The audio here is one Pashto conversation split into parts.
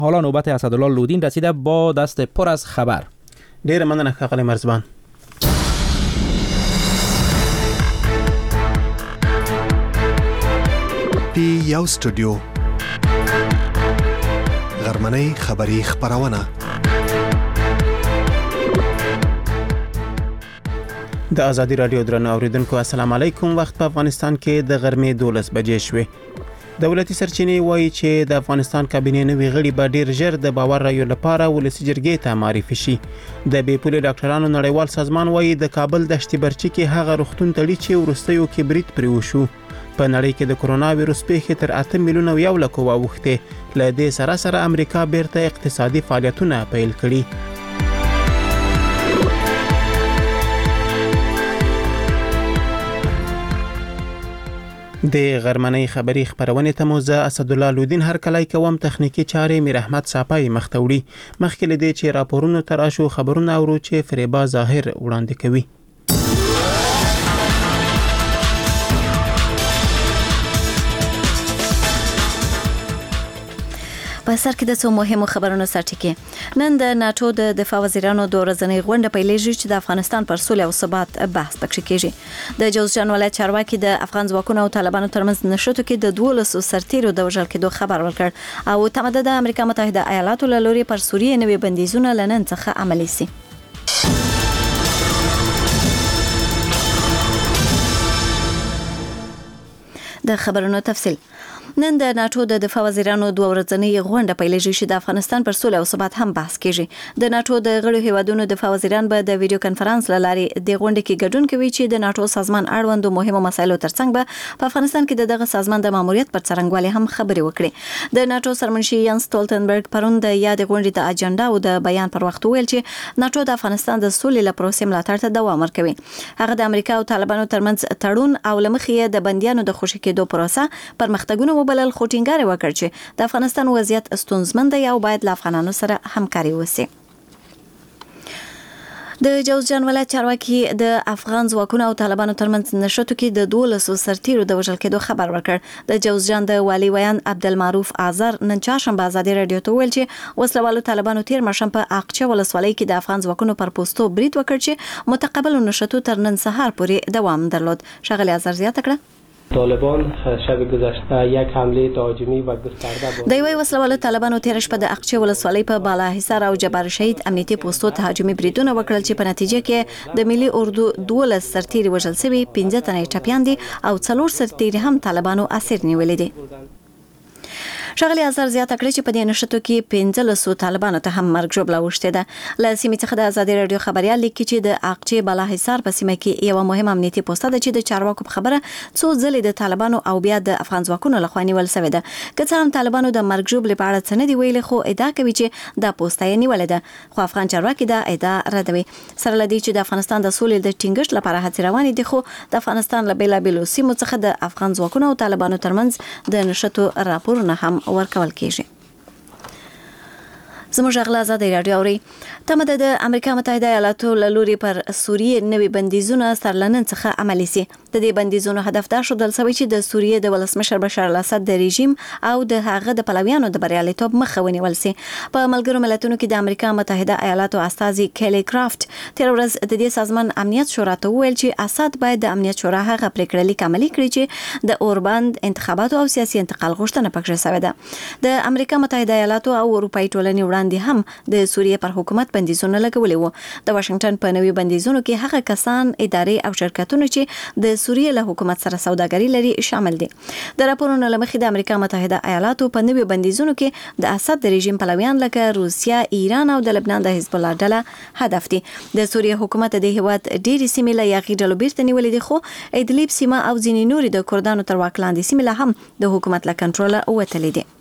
حالا نوبت اسدالله لودین رسیده با دست پر از خبر. ډیر مننه ښاغلی مرزبان. پی یو سټوډیو غرمنۍ خبری خبرونه د ازادي رادیو درنو اوریدونکو السلام علیکم. وخت په افغانستان کې د غرمې 12 بجې شوې. دولتي سرچینې وایي چې د افغانستان کابینې نوي غړي به ډیر ژر د باور رایو لپاره ولسي جرګې ته معرفي شي. د بې پولې ډاکټرانو نړیوال سازمان وایي د کابل دشتي برچي کې هغه روغتون تړي چې وروستیو کې برید پرې وشو. په نړۍ کې د کرونا وایروس پیښې تر 8 میلیونه یو لک واوښتې. له دې سره امریکا بیرته اقتصادي فعالیتونه پیل کړي. د غرمنۍ خبری خبرونه ته موزه اسدالله لودین هر کله کوم تخنیکی چارې میر احمد صافی مختوړي. مخکې لدی چې راپورونه تراشو خبرونه اورو چې فریبا ظاهر وړاندې کوي. په سر کې د څو مهمو خبرونو سرټکی. نن د ناتو د دفاع وزیرانو د ورځنۍ غونډه پیلېږي چې د افغانستان پر سولې او ثبات بحث پکې کیږي. د جوزجان ولایت چارواکي د افغان ځواکونو او طالبانو ترمنځ نشټو کې د 12 سرتیرو د وژل کېدو خبر ورکړ او تمدد د امریکا متحده ایالاتو له لوري پر سوریه نوي بندیزونه لنن څخه عملي سي. د خبرونو تفصیل. نن د ناتو د دفاع وزیرانو د ورځنۍ غونډه پیلېږي چې د افغانستان پر سولې او ثبات هم بحث کیږي. د ناتو د غړو هیوادونو دفاع وزیران به د ویډیو کانفرنس لارې د غونډې کې ګډون کوي چې د ناتو سازمان اړوند مهمو مسایلو ترڅنګ به په افغانستان کې دغه سازمان د ماموریت پر څرنګوالي هم خبرې وکړي. د ناتو سرمنشي یانس ستولتنبرګ پرون د یاد غونډې د اجنډا او د بیان پر وخت ویل چې ناتو د افغانستان د سولې لپاره پروسې ملاتړ ته دوام ورکوي. هغه د امریکا او طالبانو ترمنځ تړون او لمخې د بنديانو د خوشي کېدو پروسه پرمختګونه وبلل خو ټینګار وکړ چې د افغانستان وضعیت ستونزمن دی او باید له افغانانو سره همکاري وشي. د جوزجان ولایت چارواکي د افغان ځواکونو او طالبانو ترمنځ نشټو کې د 12 سرتیرو د وژل کېدو خبر ورکړ. د جوزجان د والی ویان عبدالمعروف آذر نن چهارشنبه ازادي رادیو ته ویل چې وسلوالو طالبانو تیر مشم په اقچه ولسوالۍ کې د افغان ځواکونو پر پوسټو برید وکړ چې متقابل نشټو تر نن سهار پورې دوام درلود. شغله آذر زیاته کړه طالبان شب گذشته یک حمله تهاجمی و گسترده بود. د یوې وسلوالو طالبانو تیر شپه د اقچه ولسوالۍ په بالا حصار او جبار شهید امنیتي پوسټو تهاجمی بریدونه وکړل چې په نتیجه کې د ملي اردو 12 سرتیري وژل شوي، 15 تنه ټپیان دي او 4 سرتیري هم طالبانو اسیر نیولې دي. شغلی اثر زیاته کړی چې په دې نشټو کې 15 طالبانو ته هم مرګ ژوبله وشته ده. له سیمې څخه د ازادي رادیو خبريال لیکي چې د اقچې بالا حصار په سیمه کې یو مهم امنیتي پوسټه ده چې د چارواکو په خبره څو ځلې د طالبانو او بیا د افغان ځواکونو لخوا نیول شوې ده. که څه هم طالبانو د مرګ ژوبلې په اړه څه نه دی ویلي خو ادعا کوي چې دا پوسټه یې نیولې ده، خو افغان چارواکي دا ادعا ردوي. سره لدی چې د افغانستان د سولې د ټینګښت لپاره هڅې روانې دي خو د افغانستان له بیلابیلو سیمو څخه د افغان ځواکونو او طالبانو ترمنځ د نشټو راپورونه هم ورکول کیږي. زموږ غلا آزادي رادیو اوري. تمدد د امریکا متحده ایالاتو له لوري پر سوریه نوي بندیزونه سرلنن څخه عملي سي. د دې بندیزونو هدف دا شودل سوي چې د سوریه د ولسمشر بشار الاسد د رژیم او د هغه د پلویانو د بریالیتوب مخه ونیول سي. په ملګرو ملتونو کې د امریکا متحده ایالاتو استازي کلی کرافت تیر ورځ د دې سازمان امنیت شورا ته ویل چې اسد باید د امنیت شورا هغه پریکړه لیک عملي کړي چې د اورباند انتخاباتو او سیاسي انتقال غوښتنه پکې شوې ده. د امریکا متحده ایالاتو او اروپאי ټولنې وړاندې هم د سوریه پر حکومت بندیزونه لګولي وو. د واشنگټن په نوي بندیزونو کې هغه کسان، ادارې او شرکتونه چې د سوریه له حکومت سره سوداګري لري شامل دي. د راپورونو لمخې د امریکا متحده ایالاتو په نوي بندیزونو کې د اسد د رژیم پلویان لکه روسیا، ایران او د لبنان د حزب الله ډله هدف دي. د سوریه حکومت د هیواد ډېری سیمې له یاغي ډلو بیرته نیولې دي خو ادلیب سیمه او ځینې نورې د کردانو تر واک لاندې سیمې له هم د حکومت له کنټروله وتلې دي.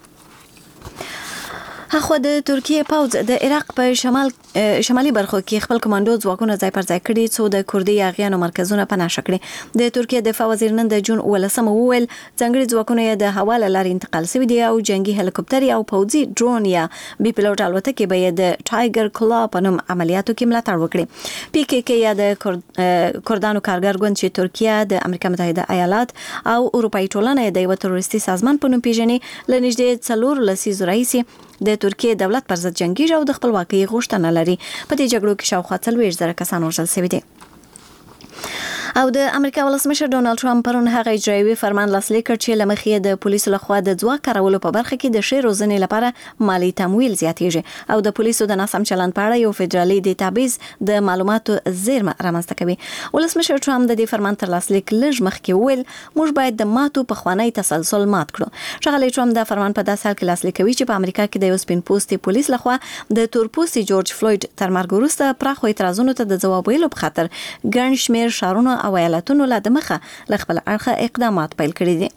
هغه د ترکیه پوځ د عراق په شمالي برخو کې خپل کمانډو ځواکونه ځای پر ځای کړي څو د کردي یاغیانو مرکزونه پناه کړي. د ترکیه دفاع وزیر نن د جون 18 وویل ځنګړي ځواکونه د حواله لارې انتقال شوي دي او جنگي هلیکوپټر او پوځي ډرون یا بي پيلوټ الوتکې به د ټایګر کلا په نوم عملیاتو کې ملاتړ وکړي. پی کې کې یا د کردانو کارګر ګوند چې ترکیه د امریکا متحده ایالات او اروپאי ټولنه د یو تروریستي سازمان په نوم پیژني لنیږدې 4 لسیزو راهیسې د ترکیه دولت پر ضد جنگیږي او د خپلواکۍ غوښتنه لري. په دې جګړو کې شاوخوا 40,000 کسان وژل شوي دي. او د امریکا ولسمشر ډونالد ټرمپ پرون هغه اجرایوي فرمان لاسلیک کړ چې لمخې د پولیسو لخوا د ځواک کارولو په برخه کې د ښې روزنې لپاره مالی تمویل زیاتېږي او د پولیسو د ناسم چلند په اړه یو فدرالي ډیټابیس د معلوماتو زیرمه رامنځته کوي. ولسمشر ټرمپ د دې فرمان تر لاسلیک لږ مخکې ویل موږ باید د ماتو په خوانی تسلسل مات کړو. ښاغلی ټرمپ دا فرمان په داسې حال کې لاسلیک کوي چې په امریکا کې د یو سپین پوستي پولیس لخوا د تورپوستي جورج فلوید تر مرګ وروسته پراخو اعتراضونو ته د ځواب ویلو په خاطر ګڼ شمېر ښارونه او ایالتونو له دمخه له خپل اړخه اقدامات پیل کړي دي.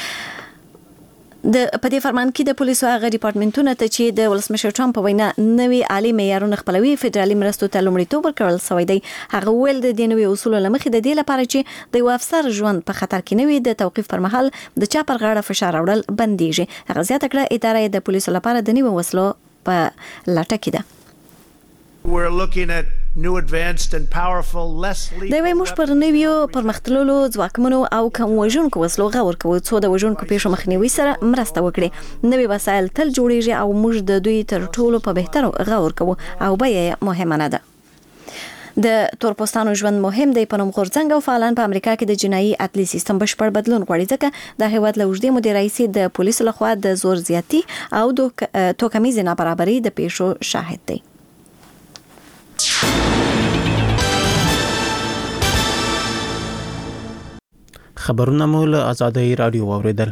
د په دې فرمان کې د پولیسو هغه ډپارټمنټونه ته چې د ولسمشر ټرمپ په وینا نوي عالی معیارونه خپلوي فدرالي مرستو ته لومړیتوب ورکړل شوی دی. هغه ویل د دې نوي اصولو له مخې د دې لپاره چې د یو افسر ژوند په خطر کې نه وي د توقیف پر مهال د چا پر غاړه فشار راوړل بندیږي. هغه زیاته کړه اداره د پولیسو لپاره د نوي وسلو په لټه کې ده. We're looking at new advanced and powerful less lethal. دا موږ پر نویو پرمختللو ځواکمنو او کم وژونکو وسلو غور کوو څو د وژونکو پیښو مخنیوي سره مرسته وکړي. نوي وسایل تل جوړیږي او موږ د دوی تر ټولو په بهتر غور کوو او بیه مهمه نه ده. د تورپوستانو ژوند مهم دی په نوم غورځنګ او فعالان په امریکا کې د جنایي عدلي سیستم بشپړ بدلون غواړي ځکه د هیواد له اوږدې مودې راهیسې د پولیسو لخوا د زور زیاتی او د توکمیزې نابرابرۍ د پیښو شاهد دی. خبرونه مو له آزادۍ رادیو واوریدل.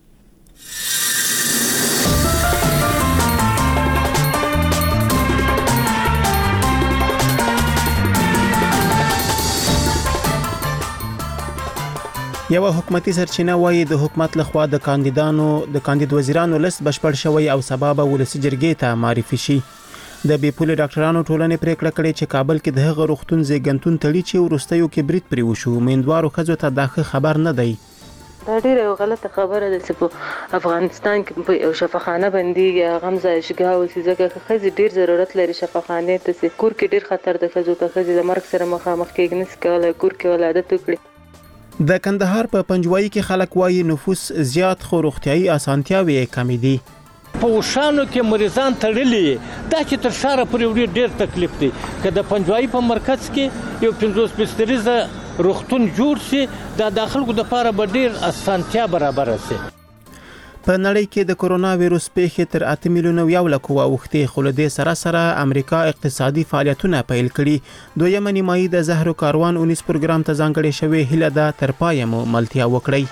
یو حکومتي سرچینه وایي د حکومت لخوا د کاندید وزیرانو لیست بشپړ شوی او سبب ولسی جرګې ته معرفي شي. د بیپولې ډاکټرانو ټولنې پریکړه کړې چې کابل کې د هغه روغتون زیږنتون تړي چې ورستیو کې برید پرې وشو. میندوارو ښځو ته دا خبر نه دی. دا ډیره غلطه خبره ده چې په افغانستان کې په یو شفاخانه باندې غمزه اشګا او ځکه خځې ډیر ضرورت لري شفاخانه ته کور کې ډیر خطر ده خځې د مرګ سره مخامخ کېږي نس کول کور کې ولادت وکړي. د کندهار په پنجوایي کې خلک وایي نفوس زیات خو روغتيایي اسانتیاوي کمی دي. په وشانو کې مریضان تړلي دا چې تر شاره پورې ډیر تکلیف دی. که د پنجوایي په مرکز کې یو 50 بستریزه روغتون جوړ شي دا د خلکو لپاره به ډیر اسانتیا برابر شي. په نړۍ کې د کرونا وایروس پیښې تر 8 میلیونه یو لک واوښتې خو له دې سره امریکا اقتصادي فعالیتونه پیل کړي. دویمه نیمایي د زهرو کاروان 19 پروګرام ته ځانګړې شوې هیله ده تر پایه مو ملتیا وکړي.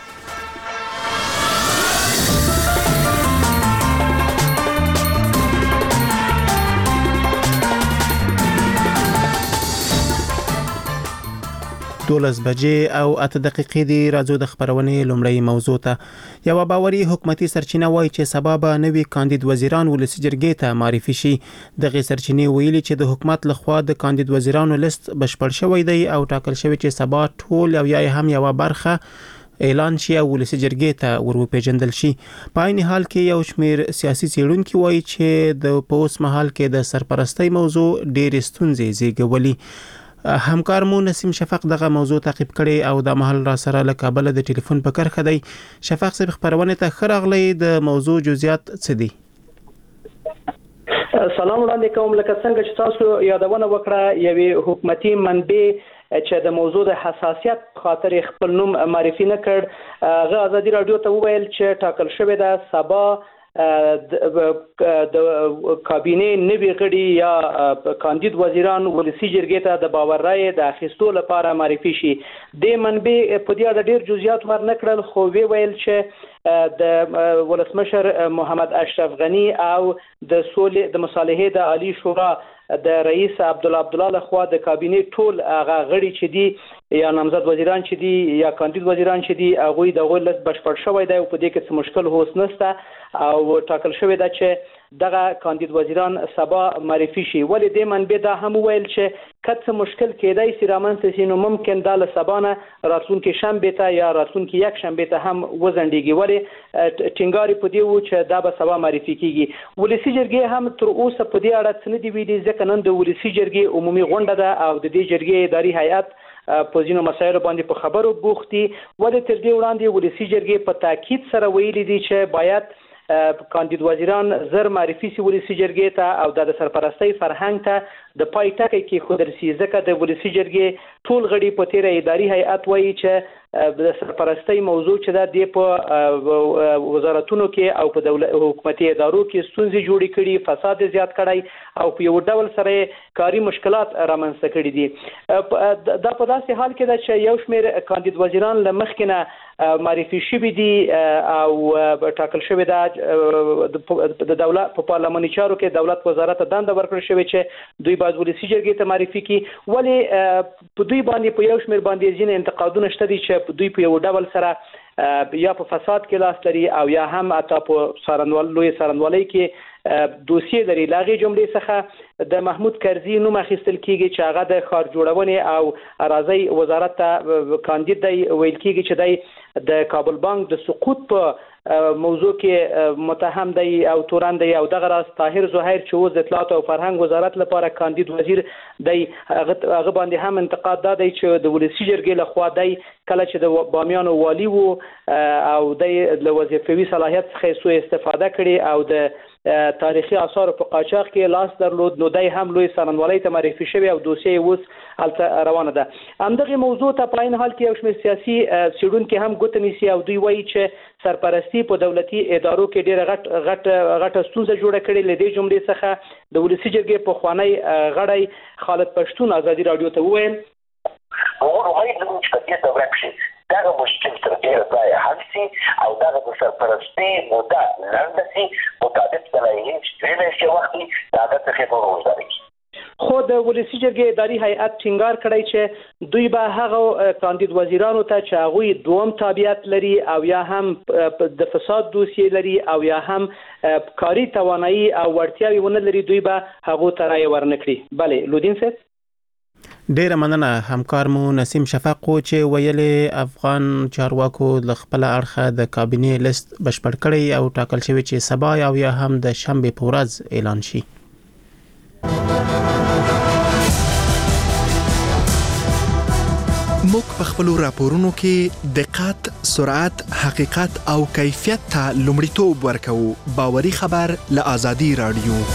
دولس بجې او 8 دقیقې دی. راځو د خبرونې لومړی موضوع ته. یو باوري حکومتي سرچینه وایي چې سبب نوي کاندید وزیران ولسی جرګې ته معرفي شي. دغه سرچینې ویلي چې د حکومت لخوا د کاندید وزیرانو لیست بشپړ شوی دی او ټاکل شوی چې سبا ټول او یا هم یو برخه اعلان شي او ولسی جرګې ته ورپېژندل شي. په عین حال کې یو شمېر سیاسي څېړونکي وایي چې د پوس محل کې د سرپرستی موضوع ډېر ستونزې زیږولي. همکار مو نسیم شفق دغه موضوع تعقیب کړي او د محل را سره له کابل د ټلیفون په کرخه دی. شفق صاحب خبرونه ته خراغلی د موضوع جزئیات څه دي؟ سلام علیکم. لکه څنګه چې تاسو یادونه وکړه یوې حکومتي منبع چې د موضوع د حساسیت خاطر خپل نوم معرفي نه کړ هغه ازادي رادیو ته وویل چې ټاکل شوی ده سبا د کابینه نوی غړي یا کاندید وزیران ولسی جرګې ته د باور رائے د اخیستو لپاره معرفي شي. د منبع په دې اړه ډیر جزئیات ورنکړل خو ویل چې د ولسمشر محمد اشرف غنی او د مصالحې د عالی شورا د رئیس عبدالله لخوا د کابینه ټول هغه غړي چې دي یا نامزد وزیران چې دي یا کاندید وزیران چې دي هغه د غوښتل بشپړ شوی دی او په دې کې څه مشکل هوس نشته او ټاکل شوی دی چې دغه کاندید وزیران سبا معرفي شي. ولې د منبع دا هم ویل چې کله مشکل کېدای سي رامنځته شي نو ممکن د لسبانه راتلونکي شنبه ته یا راتلونکي یک شنبه ته هم وزندګي. ولې ټینګاري په دی و چې دا به سبا معرفي کیږي. ولسی جرګې هم تر اوسه په دې اړه څه نه دی ویلي ځکه نن د ولسی جرګې عمومي غونډه ده او د دې جرګې اداري هیئت په ځینو مسایلو باندې په خبرو بوختي. ولې تر دې وړاندې ولسی جرګې په تاکید سره ویلي دي چې باید کاندید وزیران زر معرفي سي ولسی جرګې ته او د سرپرستۍ فرهنګ ته د پای ټکی کې خودر سي ځکه د ولسی جرګې ټول غړي په تیر اداري هیئت وایي چې د سرپرستۍ موضوع چې د په وزارتونو کې او په حکومتي ادارو کې ستونزې جوړې کړي، فساد زیات کړی او په یو ډول سره کاری مشکلات رامنځته کړي دي. دا په داسې حال کې ده چې یو شمېر کاندید وزیران له مخکې نه معرفي شوي دي او ټاکل شوی ده د دولت په پارلماني چارو کې دولت وزارت ته دنده ورکړل شوې چې دوی باید ولسی جرګې ته معرفي کړي. ولې په دوی باندې په یو شمېر باندې ځینې انتقادونه شته دي چې دوی په یو ډول سره یا په فساد کې لاس لري او یا هم حتی په لوی څارنوالۍ کې دوسیې لري. له هغې جملې څخه د محمود کرزي نوم اخیستل کېږي چې هغه د ښار جوړونې او اراضۍ وزارت ته کاندید دی. ویل کېږي چې دی د کابل بانک د سقوط په موضوع کې متهم دی او تورن دی او دغه راز طاهر زهیر چې اوس د اطلاعات او فرهنګ وزارت لپاره کاندید وزیر دی، هغه باندې هم انتقاد دا دی چې د ولسی جرګې لخوا دی کله چې د بامیانو والی وو او د وظیفوي صلاحیت څخه سوء استفاده کړي او د تاریخي آثار په قاچاق کې لاس درلود، نو دی هم لوی څارنوالۍ ته معرفي شوی او دوسیه اوس هلته روانه ده. همدغه موضوع ته په عین حال کې یو شمېر سیاسي څېړونکي هم ګوته نیسي او دوی وایي چې سرپرستي په دولتي ادارو کې ډېره غټه ستونزه جوړه کړې. له دې جملې څخه د ولسی جرګې پخوانی غړی خالد پښتون ازادي راډیو ته وویل دغه مشکل تر ډېره ځایه حل سي او دغه د سرپرستۍ موده لنډه سي، مطابق د لایحې چې درې میاشتې وخت وي د هغه څخه نور وژغورل کړي. خو د ولسی جرګې اداري هیئت ټینګار کړی چې دوی به هغه کاندید وزیرانو ته چې هغوی دوم تابعیت لري او یا هم د فساد دوسیې لري او یا هم کاري توانایي او وړتیاوې ونه لري، دوی به هغو ته رایه ورنه کړي. بلې لودین صاحب ډیره مننه. همکار مو نسیم شفق چې ویلې افغان چارواکو له خپل اړخه د کابینې لیست بشپړ کړی او ټاکل شوی چې سبا او یا هم د شنبه په ورځ اعلان شي. موږ په خپل راپورونو کې دقت، سرعت، حقیقت او کیفیت ته لومړیتوب ورکوو. باوري خبر له آزادي راډیو.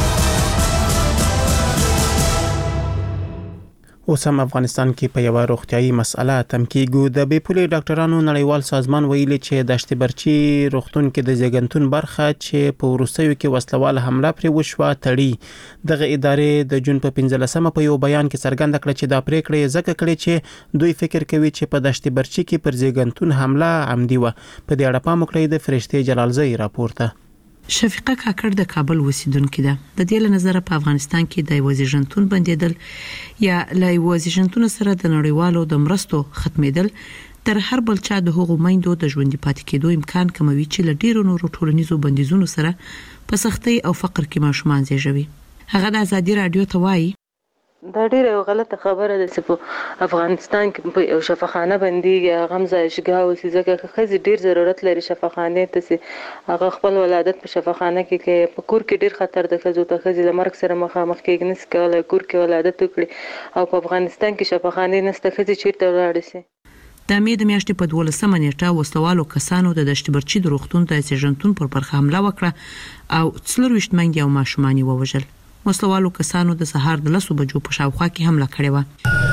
اوس هم افغانستان کې په یو روغتيایي مسأله تم کېږو. د بیپولي ډاکټرانو نړیوال سازمان ویلي چې د اشتبرچی روغتون کې د زیږنتون برخه چې په وروستیو کې وسلوال حمله پرې وشوه تړي. دغه ادارې د جون په 15مه په یو بیان کې څرګنده کړه چې دا پریکړه ځکه کړې چې دوی فکر کوي چې په د اشتبرچی کې پر زیږنتون حمله عمدي و. په دې اړه پام وکړئ د فرشته جلالزئی راپورته. شفیقه کاکړ د کابل اوسیدونکې ده. د دې له نظر په افغانستان کې د وزیرجنتون بندیدل یا لای وزیرجنتون سره د نړیوالو د مرستو ختمېدل تر هر بل چا د حقوقو مایندو د ژوند پاتې کېدو امکان کموي چې ل ډیرو نورو ټولنیزو بندیزونو سره په سختۍ او فقر کې ماشومان زیږوي. هغه د آزادي رادیو ته وایي دا ډیره غلطه خبره ده چې په افغانستان کې په یو شفاخانه باندې غمزه اشګاو سي ځکه خزي ډیر ضرورت لري شفاخانه ته سي هغه خپل ولادت په شفاخانه کې په کور کې ډیر خطر ده خزو ته خزي لمرګ سره مخامخ کېږي نس کله کور کې ولادت وکړي او په افغانستان کې شفاخانه نسته خزي چیرته ولاړ سي. د میاشتې په 12مه نیټه وسلوالو کسانو د دشتبرچی د روغتون ته زیږنتون پر برخه حمله وکړه او 24 میندې او ماشومان ووژل. وسلوالو کسانو د سهار د 10 بجو په شاوخوا کې حمله کړې و.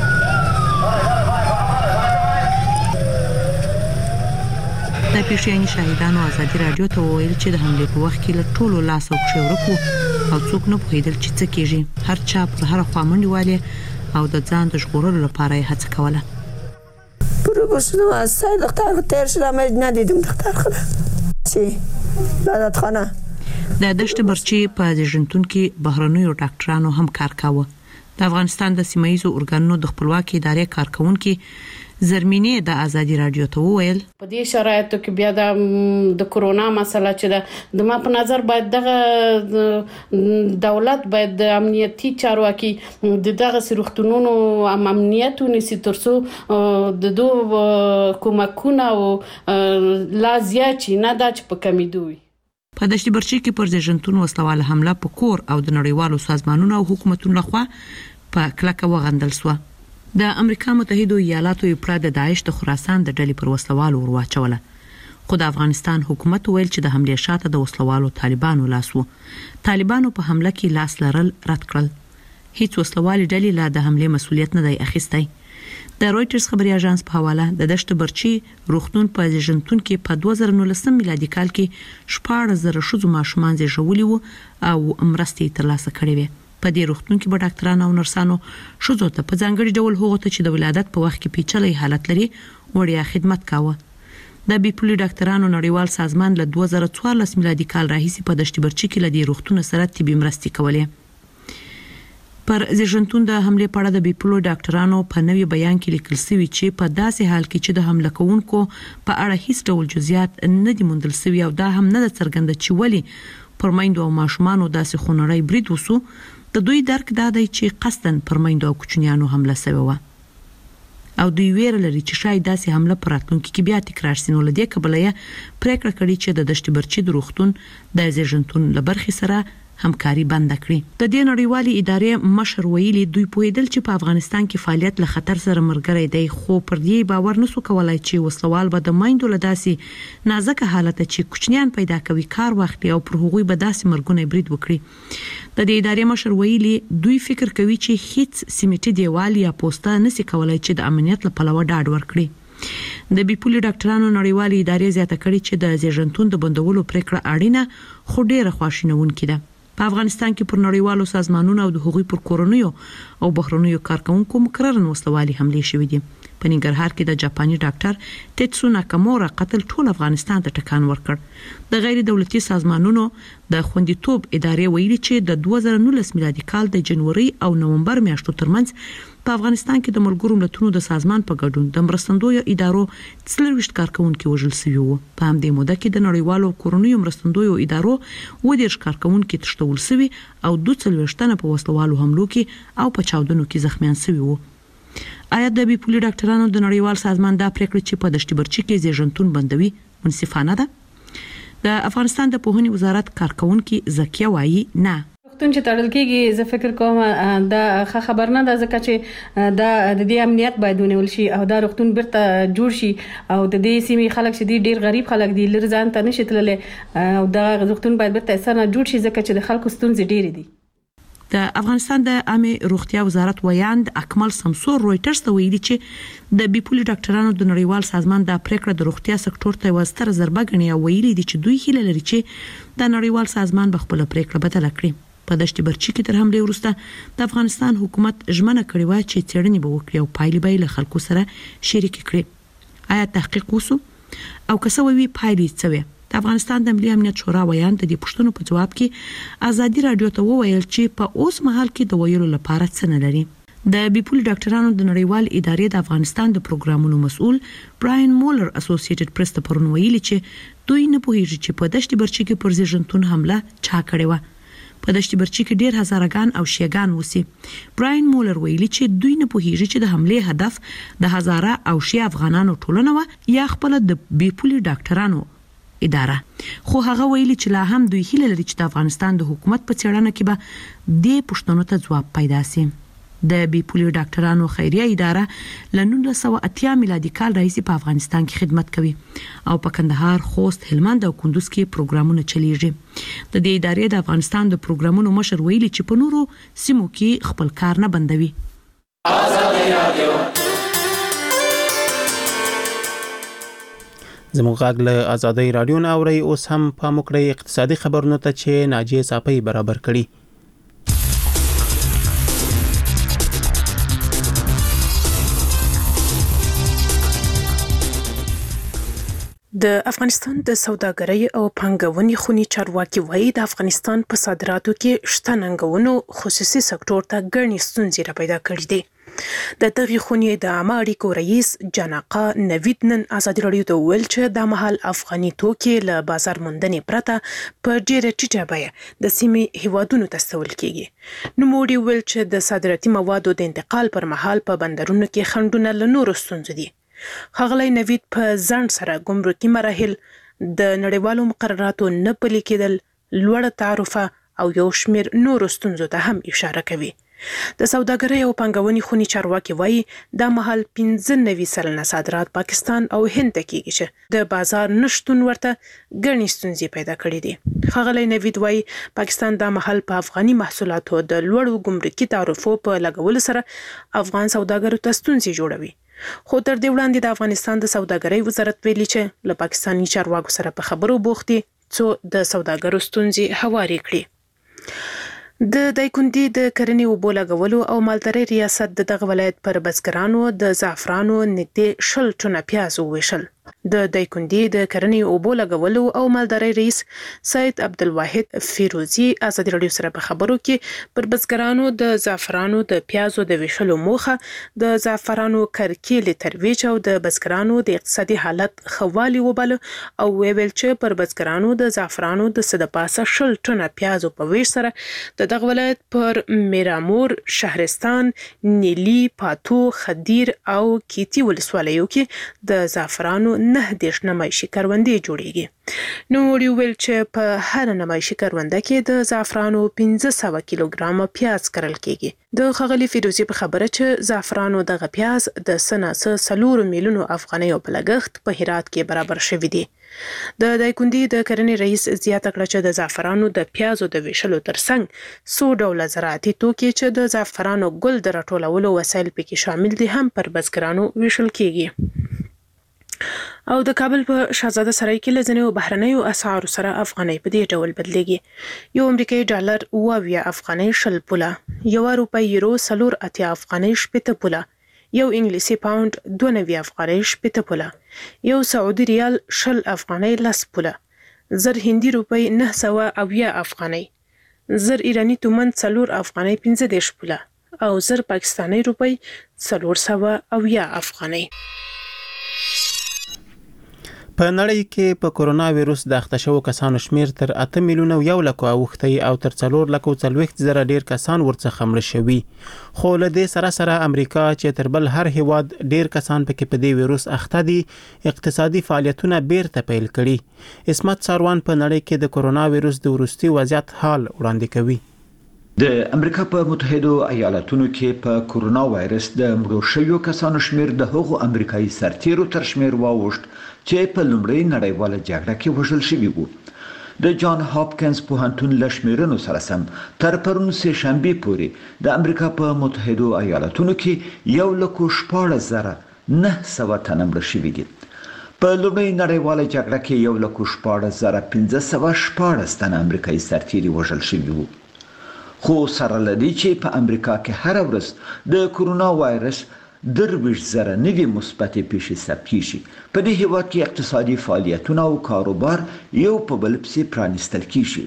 د پیښې شاهدانو آزادي رادیو ته وویل چې د حملې په وخت کې له ټولو لاس او پښې ورکو او څوک نه پوهېدل چې څه کېږي. هر چا پر هر خوا منډې والې او د ځان د ژغورلو لپاره یې هڅه کوله. پروبوشنو از سای دختر تیر شدم ندیدم دختر خدا چی لادت خانه د دشتبرچی په زیږنتون کې بهرنیو ډاکټرانو هم کار کاوه. د افغانستان د سیمایي ارګانونو د خپلواکي ادارې کارکونکو زرمینې د آزادي رادیو ته وویل په دې شرایطو کې بیا د کورونا مسله چې د ما په نظر باید دغه دولت باید د امنیتي چارواکي دغه سروختونونو امنیت ونیسي ترڅو د دوه کومکونه او لا زیات نه دا چې په کمی دوی. په دشتبرچی کې پر زیږنتون وسلواله حمله په کور او د نړیوالو سازمانونو او حکومتونو لخوا په کلکه وغندل شو. د امریکا متحده ایالاتو یو پرد داعش د خراسان د ډلې پر وسلوالو ورواچوله. خو د افغانستان حکومت ویل چې د حمله شاته د وسلوالو طالبانو لاس وو. طالبانو په حمله کې لاس لرل رد کړل. هیڅ وسلوالي ډلې لا د حمله مسؤلیت نه دی اخیستی. د رويټرز خبري اژانس په حواله د دشت برچی روغتون په زیږنتون کې په 2019 میلادي کال کې 14,000 ښځو ماشومان زیږولي وو او مرستې ترلاسه کړې وې. په دې روغتون کې به ډاکټرانو او نرسانو ښځو ته په ځانګړي ډول هغو ته چې د ولادت په وخت کې پیچلي حالت لري وړیا خدمت کاوه. د بیپولي ډاکټرانو نړیوال سازمان له 2014 میلادي کال راهیسې په دشت برچی کې له دې روغتون سره طبي مرستې کولې. پر زیږنتون د حمله په اړه د بیپولو ډاکټرانو په نوي بیان کې لیکل شوی چې په داسې حال کې چې د حمله کوونکو په اړه هیڅ ډول جزئیات نه دي موندل شوی او دا هم نه څرګنده چې ولی پر میندو او ماشومانو داسې خونړی برید وسو. د دوی درک دا دی چې قصدن پر میندو او کوچنیانو حمله شوی و او دوی ویره لري چې شاید داسې حمله پر راتلونکي کې بیا تکرار شي. نو لدې کبلې پریکړه کړې چې د دشت برچی د روغتون د زیږنتون لبرخي سره همکاري بند کړي. د دې نړیوالې ادارې مشر ویلي دوی پوهیدل چې په افغانستان کې فعالیت له خطر سره مرګري دی، خو پر دې باور نسو کولای چې وسلوال به د مایندو له داسې نازک حالت چې کوچنیان پیدا کوي کار واخلي او پر هغوی به داسې مرګونه برید وکړي. د دې ادارې مشر ویلي دوی فکر کوي چې هیڅ سیمټي دیوال یا پوسټه نسی کولای چې د امنیت لپاره ډاډ ورکړي. د بیپولي ډاکټرانو نړیوالې ادارې زیاته کړي چې د زیږنتون د بندولو پریکړه اړینه خو ډیره خواشینونکې ده. په افغانستان کې پر نړیوالو سازمانونو او د هغوی پر کورونیو او بهرنیو کارکونکو مکررن وسلوالي حمله شوې دي. په ننګرهار کې د جاپاني ډاکټر تیتسو ناکامورا قتل ټول افغانستان ته ټکان ورکړ. د غیر دولتي سازمانونو د خوندیتوب ادارې ویلي چې د 2019 میلادي کال د جنوري او نومبر میاشتو ترمنځ په افغانستان کې د ملګرو ملتونو د سازمان په ګډون د مرستندویو ادارو 24 کارکونکو وژل شوي وو. په همدې موده کې د نړیوالو کورونیو مرستندویو ادارو 20 کارکونکو تښتول شوي او 42 تنه په وسلوالو حملو کې او په چاودنو کې زخمیان شوي وو. آیا د بیپولي ډاکټرانو د نړیوال سازمان دا پریکړه چې په دشت برچی کې زیږنتون بندوي منصفانه ده؟ د افغانستان د پوهنې وزارت کارکونکو زکیه وایي نه. روغتون چې تړل کېږي زه فکر کوم دا خبر نه ده ځکه چې دا د دې امنیت باید ونیول شي او دا روغتون بیرته جوړ شي او د دې سیمې خلک چې دي ډیر غریب خلک دي لږ ځان ته نشي تللی او دا روغتون باید بیرته سره جوړ شي ځکه چې د خلکو ستونزې ډېرې دي. د افغانستان د عامه روغتیا وزارت ویاند اکمل سمسور رويټرز ته ویلي چې د بیپولي ډاکټرانو د نړیوال سازمان د پریکړه د روغتیا سکتور ته وستر ضربه غني او ویلي دي چې دوی هیله لري چې د نړیوال سازمان به خپل پریکړه بدل کړي. په دشت برچی کې تر حمله وروسته د افغانستان حکومت ژمنه کړې و چې څېړنې به وکړي او پایلې به له خلکو سره شریک کړي. آیا تحقیق وسو او کسوي پایلې څه وي؟ د افغانستان د ملي امنیت شورا ویان د دې پښتنو په جواب کې ازادي رادیو ته وویل چې په اوس مهال کې د ویلو لپاره څه نه لري. د بیپولي ډاکټرانو د نړیوال ادارې د افغانستان د پروګرامونو مسؤل براین مولر اسوسییټډ پریس ته پرون ویلي چې دوی نه پوهیږي چې په دشت برچی کې پر زیږنتون حمله چا کړې و. په دشت برچی کې ډیر هزارګان او شیګان وسی. براین مولر ویلي چې دوی نه پوهیږي چې د حمله هدف د هزاره او شی افغانانو ټولنه و یا خپل د بیپولي ډاکټرانو اداره. خو هغه ویلي چې لا هم دوی هیله لري چې د افغانستان د حکومت په څېړنه کې به د پښتنو ته ځواب پیدا شي. د بیپولي ډاکټرانو خیریه اداره ل 1980 میلادي کال راهیسې په افغانستان کې خدمت کوي او په کندهار، خوست، هلمند او کندوز کې پروګرامونه چلیږي. د دې ادارې د افغانستان د پروګرامونو مشر ویلي چې په نورو سیمو کې خپل کار نه بندوي. زموږ غږ له آزادۍ رادیو نه اوري. اوس هم په مکړې اقتصادي خبرونو ته چې ناجیه صافی برابر کړي. د افغانستان د سوداګرۍ او پانګونې خونی چارواکي وایي د افغانستان په صادراتو کې شته ننګونو خصوصي سکتور ته ګڼې ستونزې را پیدا کړې دي. د دغې خونی د عامه اړیکو رئیس جاناقا نوید نن ازادي رادیو ته وویل چې د مهال افغاني توکي له بازار موندنې پرته په ډیره ټیټه بیه د سیمې هیوادونو ته استول کیږي. نوموړي وویل چې د صادراتي موادو د انتقال پر مهال په بندرونو کې خنډونه له نورو ستونزو دي. ښاغلی نوید په ځنډ سره ګمرکي مراحل د نړیوالو مقرراتو نه پلي کېدل، لوړه تعرفه او یو شمېر نورو ستونزو ته هم اشاره کوي. د سوداګرۍ او پانګونې خونی چارواکي وایي د مهال 15 سلنه صادرات پاکستان او هند ته کیږي چې د بازار نشټون ورته ګڼې ستونزې پیدا کړې دي. ښاغلی نوید وایي پاکستان د مهال په افغاني محصولاتو د لوړو ګمرکي تعرفو په لګولو سره افغان سوداګرو ته ستونزې جوړوي. خو تر دې وړاندې د افغانستان د سوداګرۍ وزارت ویلي چې له پاکستاني چارواکو سره په خبرو بوخت دي څو د سوداګرو ستونزې هوارې کړي. د دایکنډي د کرنې اوبو لګولو او مالدارۍ ریاست دغه ولایت پر بزګرانو د زعفرانو نږدې 100 ټنه پیاز وویشل. د دایکنډي د کرنې اوبو لګولو او مالدارۍ رئیس سید عبدالواحد فیروزی ازادي راډیو سره په خبرو کې پر بزګرانو د زعفرانو د پیازو د ویشلو موخه د زعفرانو کرکیل ترویج او د بزګرانو د اقتصادي حالت خوالي وباله او ویل چې پر بزګرانو د زعفرانو د صد پاسه 100 ټنه پیازو په ویش سره د دغه ولایت پر میرامور، شهرستان، نیلی، پاتو، خدیر او کیتی ولسوالیو کې د زعفرانو 9 نمایشي کروندې جوړیږي. نو ویل چې په هر نمایشي کرونده کې د زعفرانو 1500 کیلوګرام پیاز کرل کیږي. د ښاغلي فیروزی په خبره چې زعفرانو دغه پیاز د سنه 4 میلیونو افغانیو په لګښت په هرات کې برابر شوی دی. د دایکنډي د کرنې رئیس زیاته کړه چې د زعفرانو د پیازو د ویشلو ترڅنګ 100 ډوله زراعتي توکي چې د زعفرانو ګل د راټولولو وسایل پکې شامل دي هم پر بزګرانو ویشل کیږي. او د کابل په شاهزاده سرای کې لزنیو بهرنیو اسعارو سره افغانۍ په دې ډول بدلیږي. یو امریکایي ډالر 20 افغانۍ 0 پوله، یو روپۍ یورو 4 افغانۍ 0 پوله، یو انګلیسي پاوند 92 افغانۍ 0 پوله، یو سعودي ریال 0 افغانۍ 10 پوله، زر هندي روپۍ 900 افغانۍ، زر ایرانی تومن 4 افغانۍ 15 پوله او زر پاکستاني روپۍ 400 افغانۍ. په نړۍ کې په کورونا وایرس د اخته شوو کسانو شمیر تر 8 میلیونه یو لک اوښتی او تر 4 لک 40 زره ډیر کسان ورڅخه مړ شوي. خو له دې سره امریکا چې تر بل هر هیواد ډیر کسان پکې په دې وایرس اخته دي اقتصادي فعالیتونه بیرته پیل کړي. اسمت ساروان په نړۍ کې د کورونا وایرس د وروستي وضعیت حال وړاندې کوي. د امریکا په متحده ایالاتونو کې په کورونا وایرس د مړو شویو کسانو شمیر د هغو امریکایي سرتیرو تر شمیر واوښت چې په لومړۍ نړیواله جګړه کې وژل شوي وو. د جان هاپکینز پوهنتون له شمیرنو سره سم تر پرون سه شنبې پورې د امریکا په متحده ایالاتونو کې 1,14,900 تنه مړه شوي دي. په لومړۍ نړیواله جګړه کې 1,14,516 تنه امریکایي سرتیري وژل شوي وو. خو سره لدی چې په امریکا کې هر ورځ د کورونا وایرس 23,000 نوي مثبتې پیښې ثبت کیږي. په دې هیواد کې اقتصادي فعالیتونه او کاروبار یو په بل پسې پرانیستل کیږي.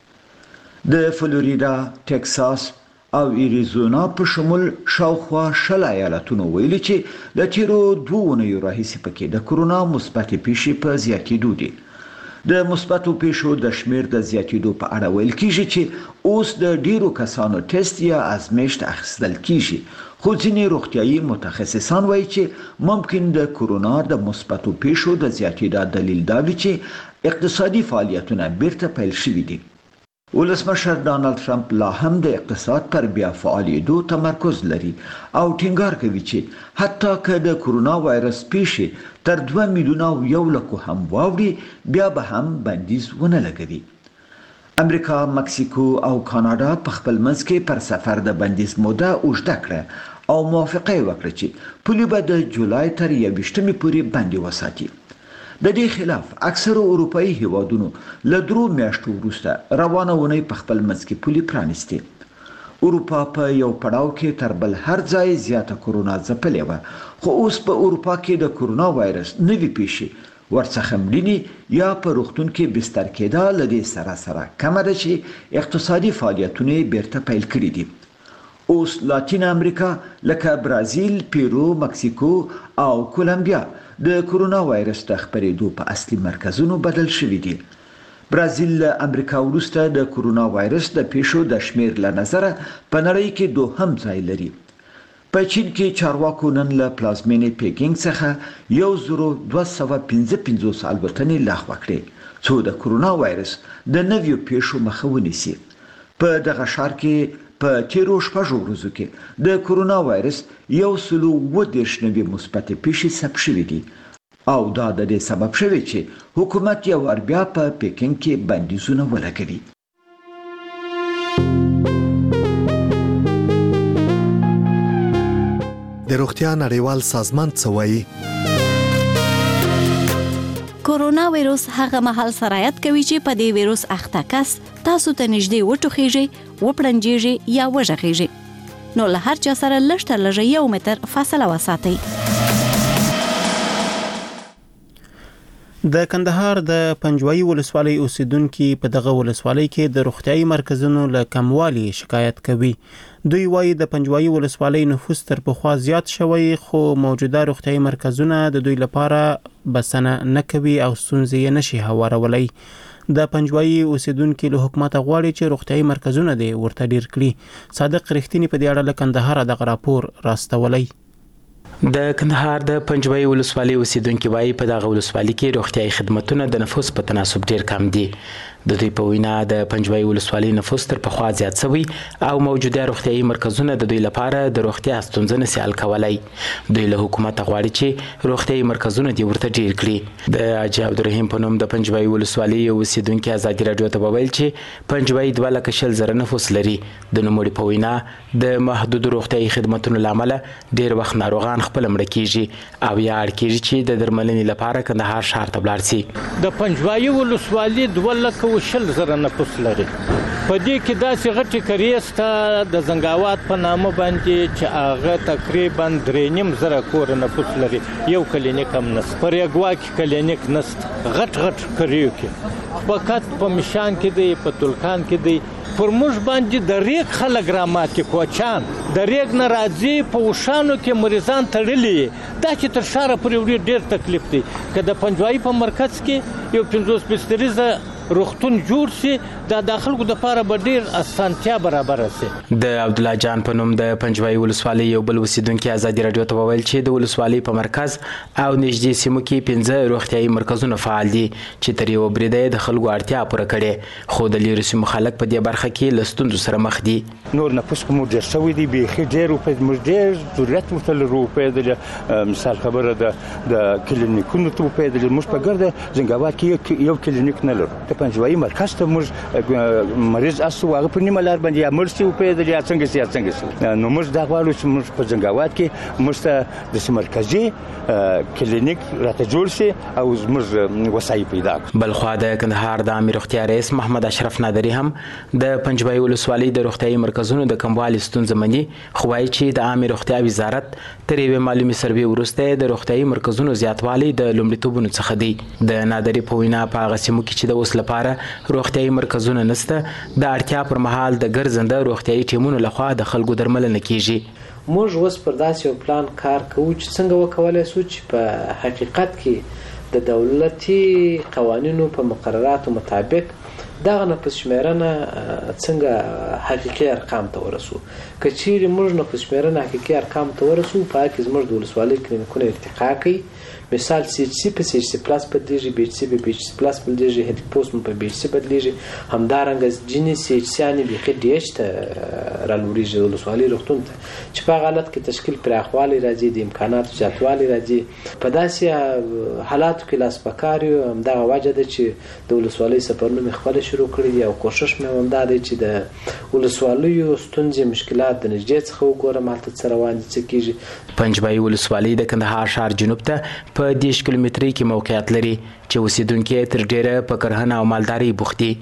د فلوریدا، ټکساس او ایریزونا په شمول شاوخوا 20 ایالتونو ویلي چې د تیرو 2 اونیو راهیسې پکې د کورونا مثبتې پیښې په زیاتېدو دي. د مثبتو پیښو د شمیر د زیاتېدو په اړه ویل کیږي چې اوس د ډیرو کسانو ټیسټ یا ازمېښت اخیستل کیږي. خو ځینې روغتیايي متخصصان وایي چې ممکن د کورونا د مثبتو پیښو د زیاتېدا دلیل دا وي چې اقتصادي فعالیتونه بیرته پیل شوي دي. ولسمشر ډانلډ ټرمپ لا هم د اقتصاد پر بیا فعالېدو تمرکز لري او ټینګار کوي چې حتی که د کورونا وایرس پیښې تر 2 میلیونه یو لکو هم واوړي بیا به هم بندیز ونه لګوي. امریکا، مکسیکو او کاناډا په خپل منځ کې پر سفر د بندیز موده اوږده کړه او موافقه وکړه چې پولې به د جولای تر 21 پورې بندي وساتي. د دې خلاف اکثره اروپایي هیوادونو له 3 میاشتو وروسته روانه ونې په خپل منځ کې پولې پرانیستي. اروپا په یو پړاو کې تر بل هر ځای زیاته کورونا ځپلې وه، خو اوس په اروپا کې د کورونا وایرس نوې پیښې ورڅخه مړینې یا په روغتون کې بستر کېدا له دې سره کمه ده چې اقتصادي فعالیتونه بیرته پیل کړي دي. اوس لاتین امریکا لکه برازیل، پیرو، مکسیکو او کولمبیا د کورونا وایرس د خپرېدو په اصلي مرکزونو بدل شوي دي. برازیل له امریکا وروسته د کورونا وایرس د پیښو د شمیر له نظره په نړۍ کې دوهم ځای لري. په چین کې چارواکو نن له پلازمینې پیکینګ څخه 1255 الوتنې لغوه کړې څو د کورونا وایرس د نویو پیښو مخه ونیسي. په دغه ښار کې په تیرو 6 ورځو کې د کرونا وایرس 130 نوي مثبت پیښې ثبت شوې دي او دا د دې سبب شوی چې حکومت یو ور بیا په پکین کې بندیزونه ولګوي. د روغتیا نړیوال سازمان څه وایي؟ کورونا وایروس هغه مهال سرایت کوي چې په دې وایروس اخته کس تاسو ته نږدې وټوخیږي، وپړنجیږي یا وژغیږي. نو له هر چا سره لږ تر لږه 1 متر فاصله وساتئ. د کندهار د پنجوایي ولسوالۍ اوسیدونکو په دغه ولسوالۍ کې د روغتيایي مرکزونو له کموالي شکایت کوي. دوی وايي د پنجوایي ولسوالۍ نفوس تر پخوا زیات شوی خو موجوده روغتيایي مرکزونه د دوی لپاره بسنه نه کوي او ستونزې یې نشي هوارولای. د پنجوایي اوسیدونکو له حکومت غواړي چې روغتيایي مرکزونه دې ورته ډیر کړي. صادق رښتینی په دې اړه له کندهار دغه راپور راستولای. د کندهار د پنجوایي ولسوالۍ اوسیدونکو وايي په دغه ولسوالۍ کې روغتيایي خدماتونه د نفوس په تناسب ډیر کم دي. د دوی په وینا د پنجوایي ولسوالۍ نفوس تر پخوا زیات شوی او موجوده روغتيایي مرکزونه د دوی لپاره د روغتیا ستونزې نه حل کولای. دوی له حکومت غواړي چې روغتيایي مرکزونه دې ورته ډیر کړي. د حاجی عبدالرحیم په نوم د پنجوایي ولسوالۍ اوسیدونکو ازادي رادیو ته وویل چې پنجوایي 2,000 نفوس لري. د نوموړي په وینا د محدود روغتيایي خدماتونو لامل ډیر وخت ناروغان خپل مړ کیږي او یا اړ کیږي چې د درملنې لپاره کندهار ښار ته ولاړ شي. د پنجوایي ولسوالۍ 2,000 نفوس لري. په دې کې داسې غټي کریسته د زنګاوات په نامه باندې چې هغه تقریبا 3,500 کور نفوس لري. یو کلینیک هم نشته. پر یګوا کې کلینیک نشته. غټ کریو کې فقط په مشان کې دی، په تلکان کې دی. پر موږ باندې د ریګ خلک راماتي کوچان د ریګ ناراضي په وشانو کې مریضان تړلي. دا چې تر شاره پورې ډیر تکلیف دی. که د پنجوایي په مرکز کې یو 50 بستریزه روغتون جوړ شي د داخلو د لپاره به ډیر اسانتیا برابر شي. د عبد الله جان په نوم د پنجوایي ولسوالۍ یو بل اوسیدونکو ازادي رادیو ته وویل چې د ولسوالۍ په مرکز او نږدې سیمو کې 15 روغتيایي مرکزونه فعال دي چې تر یو بریده د خلکو اړتیا پوره کړي. خو د لیرو سیمو خلک په دې برخه کې له ستونزو سره مخ دي. نور نفوس کوم ډیر شوی دی، بیخي ډیر په مجدر ضرورت متل په د مثال خبره د کلینیکونو ته په د مش په ګرځه زنګاوات کې یو کلینیک نه لرو. پنجوایي مرکز ته موږ مریض اسو هغه په نیمه لار باندې امرسي په دې څنګه نو موږ دا غواړو چې موږ په زنګاوات کې موږ د مرکزي کلینیک راته جوړ شي او موږ وسایل پیدا کړو. بل خو د کندهار د عامه روغتیا رئیس محمد اشرف نادری هم د پنجوایي ولسوالۍ د روغتيایي مرکزونو د کموالي ستونزې مني. خو وايي چې د عامه روغتیا وزارت تر یوې معلومي سروې وروسته د روغتيایي مرکزونو زیاتوالی د لومړیتوبونو څخه دی. د نادری په وینا په هغه سیمو کې چې د اوس لپاره روغتيایي مرکزونه نشته د اړتیا پر مهال د ګرځنده روغتيایي ټیمونو لخوا د خلکو درملنه کیږي. موږ اوس پر داسې یو پلان کار کوو چې څنګه وکولای شو چې په حقیقت کې د دولتي قوانینو په مقرراتو مطابق دغه نفوس شمیرنه څنګه حقیقي ارقام ته ورسو. که چیرې موږ نفوس شمیرنه حقیقي ارقام ته ورسو په کې زموږ د ولسوالۍ کلینیکونه ارتقا کوي. مثال CHC په CHC پلاس بدلیږي، BHC په BHC پلاس بدلیږي، هډ پوسټ په BHC بدلیږي. همدارنګه جنې CHC یعنی بخې DH ته رالوريږي ولسوالۍ روغتون ته چې په حالت کې تشکیل پراخوالي راځي، د امکاناتو زیاتوالی راځي. په داسې حالاتو کې لاس پکاري همدغه وجه ده چې د ولسوالۍ سفرونه مې خپل شروع کړی دي او کوشش مې همدا دی چې د ولسوالیو ستونزې مشکلات د نږدې څخه وګورم هلته څه روان دي څه کیږي. پنجوایي ولسوالۍ د کندهار ښار جنوب ته په 10 کیلومترۍ کې موقعیت لري چې اوسیدونکو تر ډیره په کرهڼه او مالداري بوخت دي.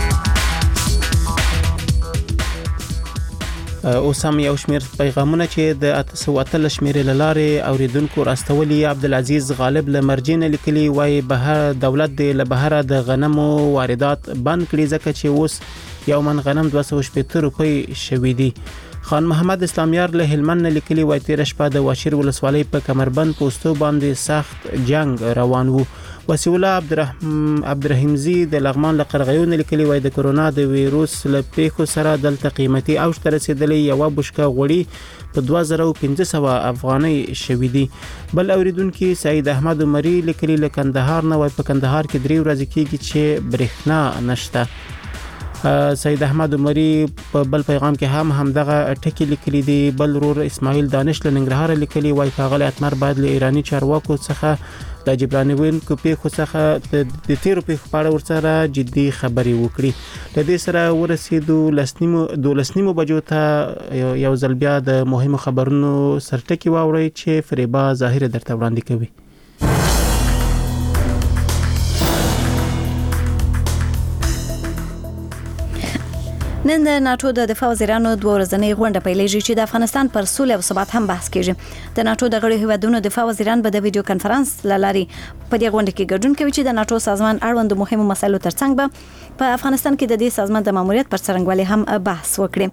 اوس هم یو شمېر پیغامونه چې د 813 شمېرې له لارې اوریدونکو راستولي. عبدالعزیز غالب له مرجین لیکلي وایي بهر دولت د له بهره د غنمو واردات بند کړي ځکه چې اوس یو من غنم 280 روپۍ شوي دي. خان محمد اسلامیار له هلمند لیکلي وای تیر شپه د واشیر ولسوالۍ په کمربند پوسټو باندې سخت جنگ روان وو. وسیع الله عبدالرحیمزی د لغمان له قرغیو لیکلي وای د کرونا د ویروس له پیښو سره دلته قیمتي اوج ته رسیدلی یو بشکه غوړي په 2500 افغانۍ شوې دي. بل اوریدونکو سعید احمد عمری لیکلي له کندهار نه وای په کندهار کې 3 ورځې کېږي چې برېښنا نشته. سید احمد عمری په بل پیغام کې هم دغه ټکی لیکلي دی. بل ورور اسماعیل دانش له ننګرهار لیکلي وای ښاغلی اتمر باید له ایرانی چارواکو څخه د جبرانوونکو پیښو څخه د تیرو پیښو په اړه ورسره جدي خبرې وکړي. له دې سره ورسېدو 12 بجو ته یو ځل بیا د مهمو خبرونو سرټکی واورئ چې فریبا ظاهر درته وړاندې کوي. نن د ناتو د دفاع وزیرانو دوه ورځنۍ غونډه پیلېږي چې د افغانستان پر سولې او ثبات هم بحث کیږي. د ناتو د غړو هیوادونو دفاع وزیران به د ویډیو کانفرنس لاري په دې غونډه کې ګډون کوي چې د ناتو سازمان اړوند مهمو مسایلو ترڅنګ به په افغانستان کې د دې سازمان د ماموریت پر څرنګوالي هم بحث وکړي.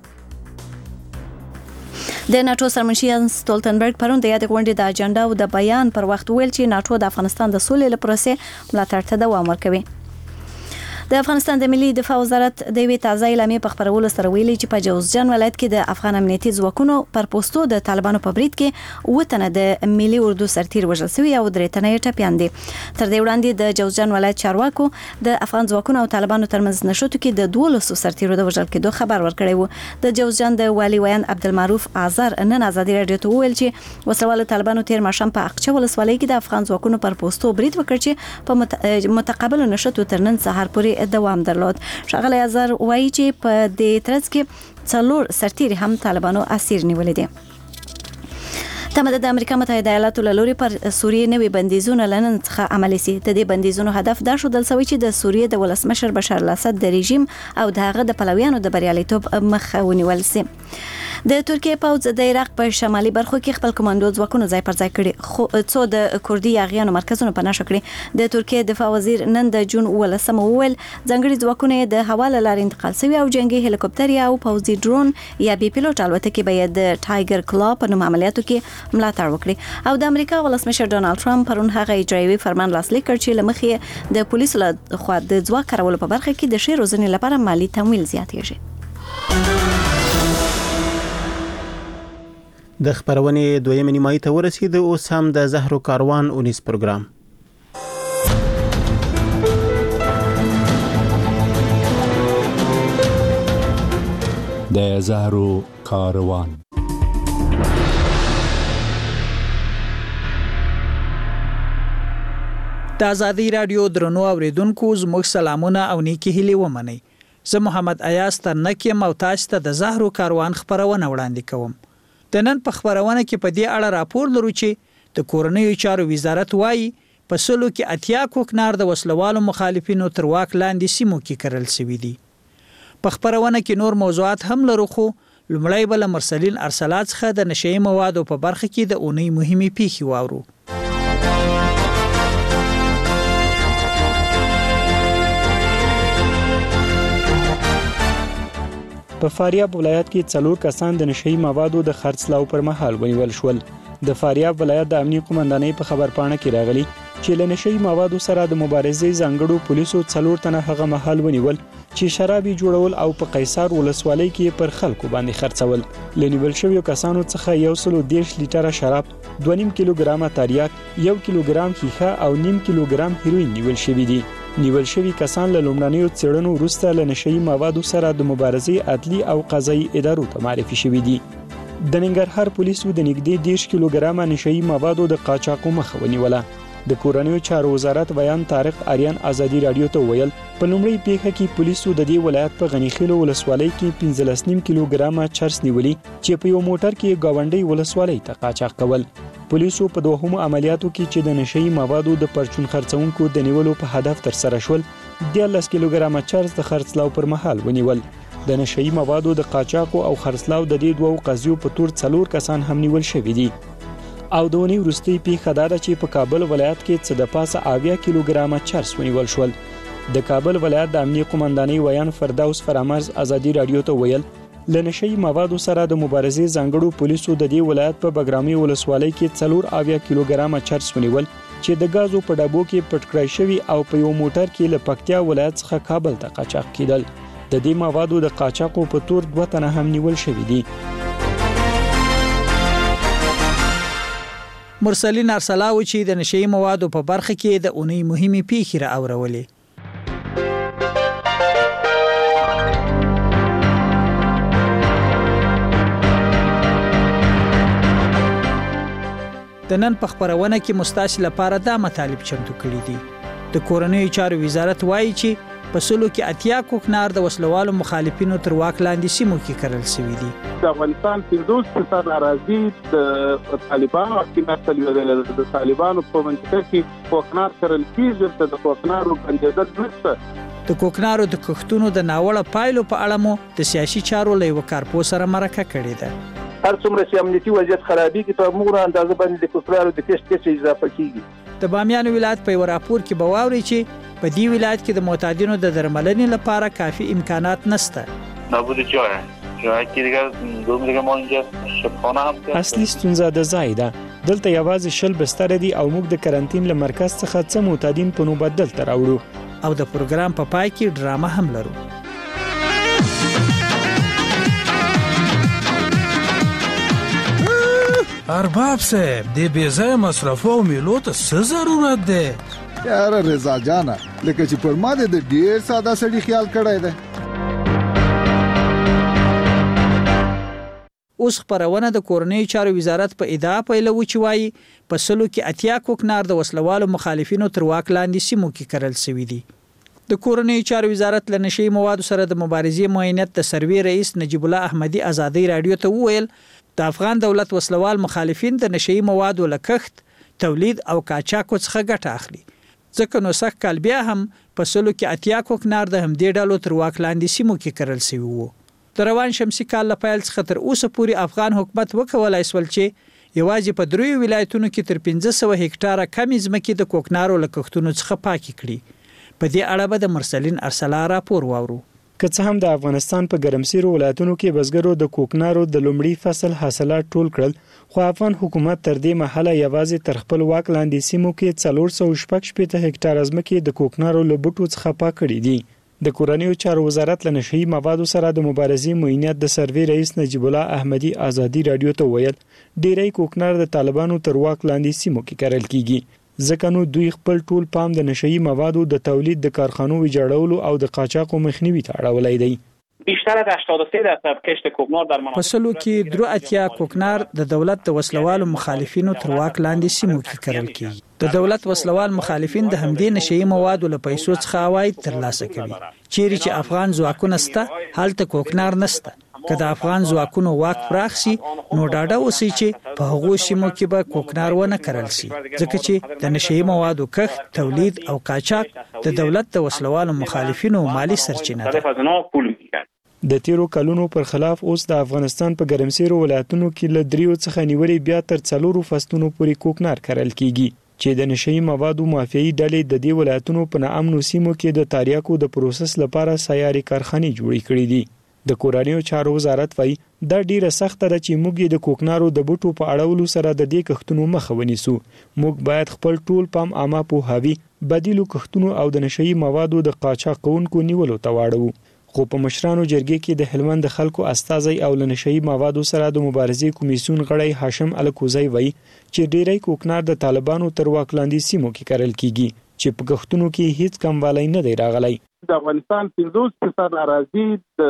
د ناتو سرمنشي ستولتنبرګ پرون د یاد غونډې د اجنډا او د بیان پر وخت ویل چې ناتو د افغانستان د سولې لپاره ملاتړ ته دوام ورکوي. د افغانستان د ملي دفاع وزارت د وی تازه اعلامیه په خبرولو سره ویلي چې په جوزجان ولایت کې د افغان امنیتي ځواکونو پر پوسټو د طالبانو په برید کې وټنه د ملي اردو سرتیر وژل شوی او درې تنه ټپيان دي. تر دې وړاندې د جوزجان ولایت چارواکو د افغان ځواکونو او طالبانو ترمنځ نشټو کې د 12 سرتیرو د وژل کېدو خبر ورکړی و. د جوزجان د والی ویان عبدالمعروف آذر نن ازادي رادیو ته ویل چې وسوال طالبانو تیر ماشام په اقچه ولسوالۍ کې د افغان ځواکونو پر پوسټو برید وکړ چې په متقابل نشټو تر نن سهار پورې دوام درلود. ښاغلی آذر وایي چې په دې ترڅ کې 4 سرتیري هم طالبانو اسیر نیولې دي. تمه د امریکا متحده ایالاتو له لوري پر سوریې نوي بندیزونه لنن څخه عملي سي. د دې بندیزونو هدف دا شودل سوی چې د سوریې د ولسمشر بشار الاسد د رژیم او دغه د پلویانو د بریالیتوب مخه ونیول سي. د ترکیه پوځ د عراق په شمالي برخو کې خپل کمانډو ځواکونه ځای پر ځای کړي خو څو د کوردي یاغیانو مرکزونه په نښه کړي. د ترکیه دفاع وزیر نن د جون 18 وویل ځنګړي ځواکونه د حواله لار انتقال شوی او جنگي هلیکوپټر یا پوځي ډرون یا بي پیلوټ الوتکې به د ټایګر کلا په نوم عملیاتو کې ملاتړ وکړي. او د امریکا ولسمشر ډونالد ټرمپ پرون هغه اجرایوي فرمان لاسلیک کړ چې لمخې د پولیسو له خوا د ځواک کارولو په برخه کې د شی روزنې لپاره مالی تمویل زیاتېږي. د خبرونې دویمه نیمایي ته ورسید. اوس هم د زهرو کاروان اونیس پروګرام. د زهرو کاروان. د ازادي رادیو درنو اوریدونکو زموږ سلامونه او نیکی هیلې ومنئ. زه محمد ایاز ترنکیم او تاسو ته د زهرو کاروان خبرونه وړاندې کوم. د نن په خبرونه کې په دې اړه راپور لرو چې د کورنیو چارو وزارت وایي په سلو کې 80 کوکنار د وسلوالو مخالفینو تر واک لاندې سیمو کې کرل شوی دي. په خبرونه کې نور موضوعات هم لرو خو لومړی بل مرسلین ارسلات څخه د نشئی موادو په برخه کې د اونۍ مهمه پیښې واورو. په فاریاب ولایت کې 4 کسان د نشئی موادو د خرڅلاو پر مهال ونیول شول. د فاریاب ولایت د امنیه قومندانۍ په خبرپاڼه کې راغلي چې له نشئی موادو سره د مبارزې ځانګړو پولیسو 4 تنه هغه مهال ونیول چې شرابي جوړول او په قیصر ولسوالۍ کې پر خلکو باندې خرڅول. لنیول شویو کسانو څخه 110 لیټره شراب، 2.5 کیلوګرام تریاک، 1 کیلوګرام خیخه او 0.5 کیلوګرام هیروین نیول شوی دي. نیول شوی کسان له لومړنیو څېړنو وروسته له نشئی موادو سره د مبارزې عدلي او قضایي ادارو ته معرفي شوي دي. د ننګرهار پولیسو د نږدې 10 کیلوګرام نشئی موادو د قاچاقو مخه ونیوله. د کورنیو چارو وزارت بیان طارق آریان ازادي رادیو ته ویل په لومړی پیښه کې پولیسو د دې ولایت په غنیخیلو ولسوالۍ کې 15.5 کیلوګرام چرس نیولي چې په یو موټر کې گاونډي ولسوالۍ ته قاچاق کول. پولیسو په دوهمو عملیاتو کې چې د نشئی موادو د پرچون خرڅونکو د نیولو په هدف تر سره شول 10 کیلوګرام چرس د خرڅلاو پر مهال ونیول. د نشئی موادو د قاچاقو او خرڅلاو د دې دوو قضیو په تور 4 کسان هم نیول شوي دي. او د ونی وروستي پیښه دا ده چې په کابل ولایت کې څه د پاسه 80 کیلوګرام چرس ونیول شول. د کابل ولایت د امنیه قومندانۍ ویان فردوس فرامرز ازادي رادیو ته ویل له نشئی موادو سره د مبارزې ځانګړو پولیسو د دې ولایت په بګرامي ولسوالۍ کې 4 کیلوګرام چرس ونیول چې د غازو په ډبو کې پټ کړی شوی او په یو موټر کې له پکتیا ولایت څخه کابل ته قاچاق کیدل. د دې موادو د قاچاقو په تور 2 تنه هم نیول شوی دي. مرسلین ارسلاو چې د نشئی موادو په برخه کې د اونۍ مهمه پیښې را اورولې. د نن په خبرونه کې مستاسي لپاره دا مطالب چمتو کړي دي. د کورنیو چارو وزارت وایي چې په سلو کې اتیا کوکنار د وسلوالو مخالفینو تر واک لاندې سیمو کې کرل شوي دي. د افغانستان 50% اراضي د طالبانو حکومت د طالبانو په منځ کې کوکنار کرل کیږي، ته د کوکنارو بندیدل نشته. د کوکنارو د کښتونو د ناوړه پایلو په اړه مو د سیاسي چارو له یو کارپو سره مرکه کړې ده. هر څومره چې امنیتي وضعیت خرابېږي په موږ اندازه باندې د کوکنارو د کښت اضافه کیږي. د بامیان ولایت په یو راپور کې به واوري چې په دې ولایت کې د معتادینو د درملنې لپاره کافي امکانات نشته. نابود جای کې دیگه دومره مونږه شفاخانه هم اصلي ستونزه د ځای ده. دلته یوازې 20 بستر دي او موږ د کرنټین له مرکز څخه څه معتادین په نوبت دلته راوړو. او د پروګرام په پای کې ډرامه هم لرو. ارباب صاحب د بیځای مصرفو او میلو ته څه ضرورت دی؟ یاره رضا جانا لکه چې پر ما د ډیر ساده سړي خیال کړی دی. اوس خبرونه د کورنیو چارو وزارت په ادعا پیلوي چې وایي په سلو کې اتیا کوکنار د وسلوالو مخالفینو تر واک لاندې سیمو کې کرل شوي دي. د کورنیو چارو وزارت له نشي موادو سره د مبارزې معاینت د سروي رئیس نجیب الله احمدي ازادي رادیو ته وویل د افغان دولت وسلوال مخالفین د نشي موادو له کښت، تولید او قاچاقو څخه ګټه اخلي. ځکه نو سخت کال بیا هم په سلو کې اتیا کوکنار د همدې ډلو تر واک لاندې سیمو کې کرل شوي وو. د روان شمسي کال له پیل څخه تر اوسه پورې افغان حکومت وکولای سول چې یوازې په 3 ولایتونو کې تر 1500 هکټاره کمې ځمکې د کوکنارو له کښتونو څخه پاکې کړي. په دې اړه به د مرسلین ارسلا راپور واورو. که څه هم د افغانستان په ګرمسیرو ولایتونو کې بزګرو د کوکنارو د لومړي فصل حاصلات ټول کړل، خو افغان حکومت تر دې مهاله یوازې تر خپل واک لاندې سیمو کې 416 هکټاره ځمکې د کوکنارو له بوټو څخه پاک کړي دي. د کورنیو چارو وزارت له نشئی موادو سره د مبارزې معاینت د سروي رئیس نجیب الله احمدي ازادي رادیو ته ویل ډیری کوکنار د طالبانو تر واک لاندې سیمو کې کرل کیږي، ځکه نو دوی خپل ټول پام د نشئی موادو د تولید د کارخانو ویجاړولو او د قاچاقو مخنیوي ته اړولای دی. بیشتر از 83% کشت کوکنار در په سلو کې درو اتیا کوکنار د دولت د وسلوالو مخالفینو تر واک لاندې سیمو کې کرل کیږي. د دولت وسلوال مخالفین د همدې نشئی موادو له پیسو څخه عواید ترلاسه کوي. چیرې چې افغان ځواکونه سته هلته کوکنار نشته. که د افغان ځواکونو واک پراخ شي نو ډاډه اوسئ چې په هغو سیمو کې به کوکنار ونه کرل شي، ځکه چې د نشئی موادو کښت، تولید او قاچاق د دولت د وسلوالو مخالفینو مالی سرچینه ده. د تیرو کلونو پر خلاف اوس د افغانستان په ګرمسیرو ولایتونو کې له 3 څخه نیولې بیا تر 4 فصلونو پورې کوکنار کرل کیږي، چې د نشئی موادو مافیایي ډلې د دې ولایتونو په ناامنو سیمو کې د تاریاکو د پروسس لپاره سیاري کارخانې جوړې کړې دي. د کورنیو چارو وزارت وايي دا ډیره سخته ده چې موږ د کوکنارو د بوټو په اړولو سره د دې کښتونو مخه ونیسو. موږ باید خپل ټول پام عامه پوهاوی، بدیلو کښتونو او د نشئی موادو د قاچاق کوونکو نیولو ته واړو. خو په مشرانو جرګې کې د هلمند د خلکو استازي او له نشئی موادو سره د مبارزې کمیسیون غړی هاشم الکوزی وایي چې ډیری کوکنار د طالبانو تر واک لاندې سیمو کې کرل کیږي، چې په کښتونو کې هیڅ کموالی نه دی راغلی. د افغانستان 50% اراضي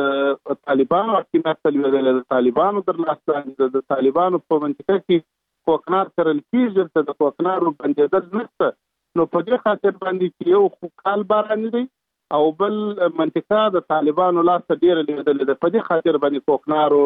د طالبانو حکومت د طالبانو تر لاس لاندې د طالبانو په منطقه کې کوکنار کرل کیږي، ته د کوکنارو بندیدل نشته. نو په دې خاطر باندې چې یو کال باران دی او بل منطقه د طالبانو لاس ته ډیره لیدل ده، په دې خاطر باندې کوکنارو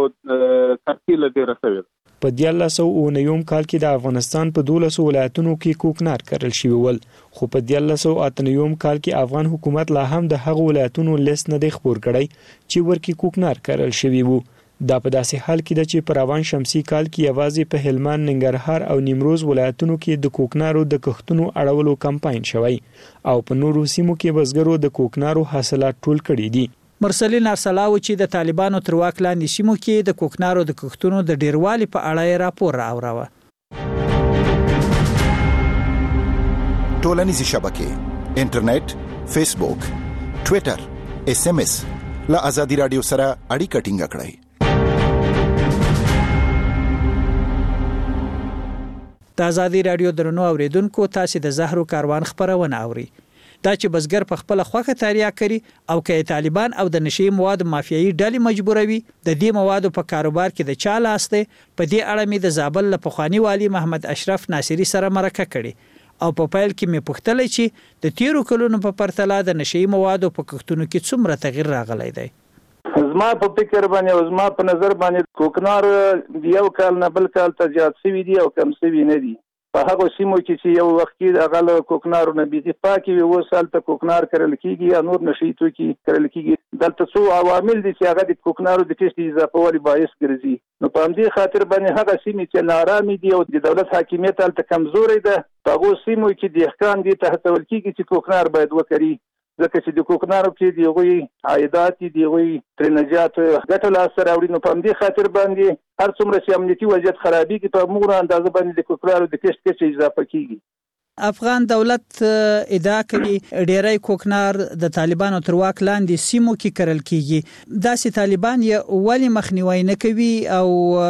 کارتیل ډیره شوی ده. په 1999 کال کې د افغانستان په 12 ولایتونو کې کوکنار کرل شوی ول، خو په 1998 کال کې افغان حکومت لا هم د هغو ولایتونو لیست نه دی خپور کړی چې ورکی کوکنار کرل شوی وو. دا په داسې حال کې ده چې په روان شمسي کال کې یوازې په هلمند، ننګرهار او نیمروز ولایتونو کې د کوکنارو د کښتونو اړولو کمپاین شوی او په نورو سیمو کې بزګرو د کوکنارو حاصلات ټول کړي دي. مرسلین ارسلاو چې د طالبانو تر واک لاندې سیمو کې د کوکنارو د کښتونو د ډیروالي په اړه راپور راوړاوه. ټولنیزې شبکې، انټرنیټ، فیسبوک، ټوئیټر، SMS له آزادي رادیو سره اړیکه ټینګه کړئ. د آزادي رادیو درنو اوریدونکو، تاسو د زهرو کاروان خبرونه اوري. دا چې بزګر په خپل خوخه تاریخ کړي او کې طالبان او د نشي مواد مافیایي ډلې مجبوروي د دې موادو په کاروبار کې د چا لاس دی. په دې اړه مې د زابل له پخوانی والي محمد اشرف ناصری سره مرکه کړې او په پیل کې مې پوښتلې چې د تیرو کلونو په پرتله د نشي موادو په کښتونو کې څومره تغیر راغلی دی. زما په فکر باندې او زما په نظر باندې کوکنار یو کال نه بل کال ته زیات شوي دي او کم شوي نه دي. په هغه سیمو کې چې یو وخت کې هغه له کوکنارو نه بيخي پاکي وي اوس هلته کوکنار کرل کېږي یا نور نشي توکي کرل کېږي. دلته څو عوامل دي چې هغه د کوکنارو د ټیسټ اضافهوالي باعث ګرځي. نو په همدې خاطر باندې هغه سیمې چې نارامي دي او د دولت حاکمیت هلته کمزوري ده په هغو سیمو کې دهقان دي ته هڅول کېږي چې کوکنار باید وکري ځکه چې د کوکنارو کې د هغوی عایدات دي د هغوی ترې نجات ګټه لاسته راوړي. نو په همدې خاطر باندې هر څومره چې امنیتي وضعیت خرابېږي په همغومره اندازه باندې د کوکنارو د کښت کچه اضافه کېږي. افغان دولت ادعا کوي ډیری کوکنار د طالبانو تر واک لاندې سیمو کې کرل کېږي. داسې طالبان یې ولې مخنیوي نه کوي او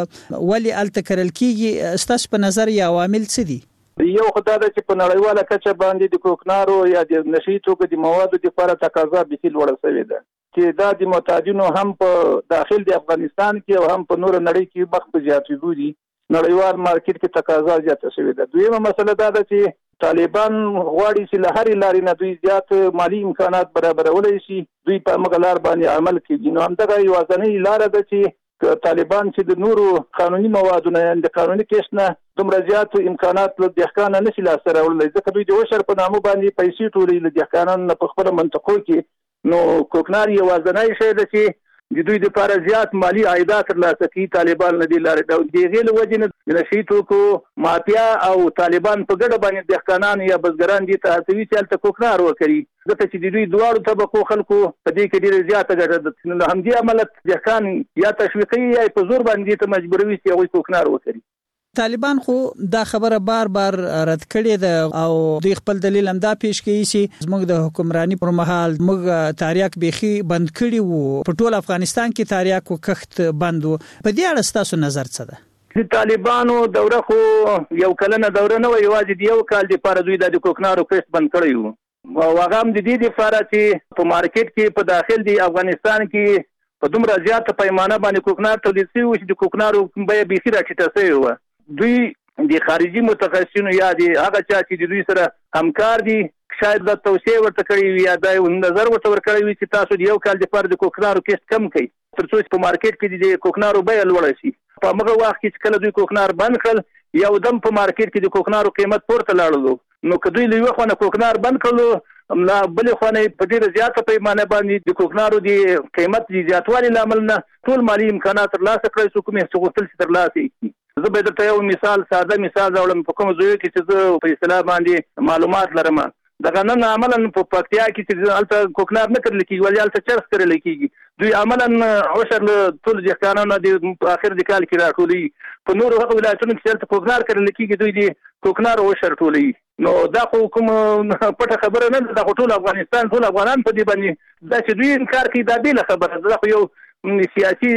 ولې الته کرل کېږي؟ ستاسو په نظر یې عوامل څه دي؟ یو خدای ده چې په نړیواله کچه باندې د کوکنارو یا د نشي توکو د موادو لپاره تقاضا بيخي لوړه شوې ده چې دا د معتادینو هم په داخل د افغانستان کې او هم په نور نړۍ کې مخ په زیاتېدو دي. نړیوال مارکیټ کې تقاضا زیاته شوې ده. دویمه مسله دا ده چې طالبان غواړي چې له هرې لارې نه دوی زیات مالی امکانات برابرولای شي دوی په مغلار باندې عمل کوي. نو همدغه یوازینۍ لاره ده چې طالبان چې د نورو قانوني موادو نه د قانوني کښت نه دومره زیات امکانات له دهقان نه شي لاسته راوړلی ځکه دوی د وشر په نامه باندې پیسې ټولوي له دهقانانو نه په خپله منطقو کې. نو کوکنار یوازینی شی ده چې د دوی دپاره زیات مالی عایدات ترلاسه کوي طالبان له دې لارې. د هغې له وجې نه د نشي توکو مافیا او طالبان په ګډه باندې دهقانان یا بزګران دې ته هڅوي چې هلته کوکنار وکړي ځکه چې د دوی دواړو طبقو خلکو په دې کې ډېره زیاته ګټه ده. نو همدې امله دهقان یا تشویقوي یا په زور باندې دې ته مجبوروي چې هغوی کوکنار وکړي. طالبان خو دا خبره بار بار رد کړې ده او دوی خپل دلیل هم دا پیش کوي چې زموږ د حکمرانی پر مهال موږ تاریخ بيخي بند کړی وو په ټول افغانستان کې تاریخ او کښت بند وو. په دې اړه ستاسو نظر څه ده؟ د طالبانو دوره خو یو کلنه دوره نه و یوازې د یو کال لپاره دوی د کوکنارو کښت بند کړی وو او هغه هم د دې لپاره چې په مارکیټ کې په داخل د افغانستان کې په دومره زیاته پیمانه باندې کوکنار تولید شوی و چې د کوکنارو بیه بيخي راټیټه شوې وه. دوی د خارجي متخصصینو یا د هغه چا چې د دوی سره همکار دي شاید د توصیه ورته کړی وي یا د نظر ورته ورکړی وي چې تاسو د یو کال لپاره د کوکنارو کښت کم کړئ تر څو چې په مارکیټ کې د کوکنارو بیه لوړه شي. په هغه وخت کې چې کله دوی کوکنار بند کړل یو دم په مارکیټ کې د کوکنارو قیمت پورته لاړلو. نو که دوی له یوه خوا نه کوکنار بند کړلو لا بلې خوا نه په ډېره زیاته پیمانه باندې د کوکنارو د قیمت د زیاتوالي له امله نه ټول مالي امکانات ترلاسه کړی شو کوم یې چې غوښتل چې ترلاسه یې کړي. زه به درته یو مثال ساده مثال راوړم په کومو ځایو کې چې زه په اصطلاح باندې معلومات لرم. دغه نن عملا په پکتیا کې چې هلته کوکنار نه کرل کېږي ولې هلته چرس کرل کېږي. دوی عملا عشر له ټولو دهقانانو د اخر د کال کې راټولوي. په نورو هغه ولایتونو کې چې هلته کوکنار کرل کېږي دوی د کوکنار عشر ټولوي. نو دا خو کوم پټه خبره نه ده. دا خو ټول افغانستان ټول افغانان په دې باندې دا چې دوی انکار کوي دا بېله خبره ده. دا خو یو سیاسي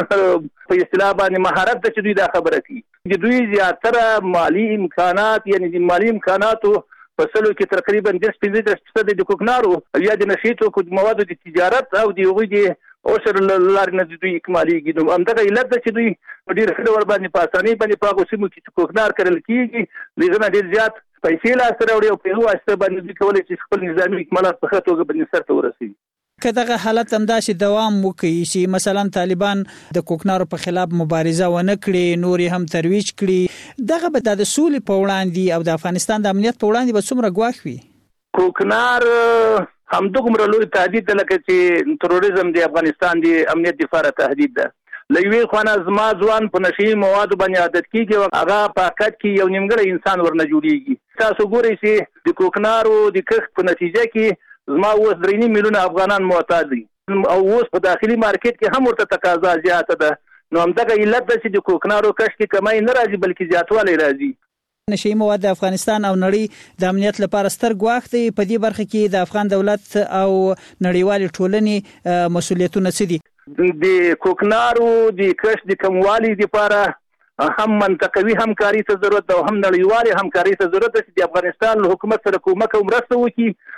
په اصطلاح باندې مهارت ده چې دوی دا خبره کوي. د دوی زیاتره مالی امکانات یعنی د مالی امکاناتو په سلو کې تقریبا 10-15% د کوکنارو یا د نشي توکو موادو د تجارت او د هغوی د عشر لارې نه دوی اکمالېږي. نو همدغه علت ده چې دوی په ډېر ښه ډول باندې په اسانۍ باندې په هغو سیمو کې چې کوکنار کرل کېږي د هغه نه ډېر زیات پیسې لاسته راوړي او په هغو واسطه باندې دوی کولی شي خپل نظامي اکمالات په ښه توګه باندې سرته ورسوي. که دغه حالت همداسې دوام وکړي چې مثلا طالبان د کوکنارو په خلاف مبارزه ونه کړي نور هم ترویج کړي دغه به د سولې په وړاندې او د افغانستان د امنیت په وړاندې به څومره ګواښ وي؟ کوکنار همدغومره لوی تهدید ده لکه چې تروریزم د افغانستان د امنیت لپاره تهدید ده. له یوې خوا نه زما ځوان په نشي موادو باندې عادت کېږي او هغه په حقیقت کې یو نیمګړی انسان ورنه جوړېږي. تاسو ګورئ چې د کوکنارو د کښت په نتیجه کې زما اوس 3 میلیونه افغانان معتاد دي او اوس په داخلي مارکیټ کې هم ورته تقاضا زیاته ده. نو همدغه علت ده چې د کوکنارو کښت کې کمای نه راځي بلکې زیاتوالی راځي. نشي مواد د افغانستان او نړۍ د امنیت لپاره ستر ګواښ دی. په دې برخه کې د افغان دولت او نړیوال ټولنې مسؤلیتونه څه دي؟ د کوکنارو د کښت د کموالي لپاره هم منطقوي همکاري ته ضرورت ده او هم نړیوالې همکاري ته ضرورت ده چې د افغانستان له حکومت سره کومک او مرسته وکړي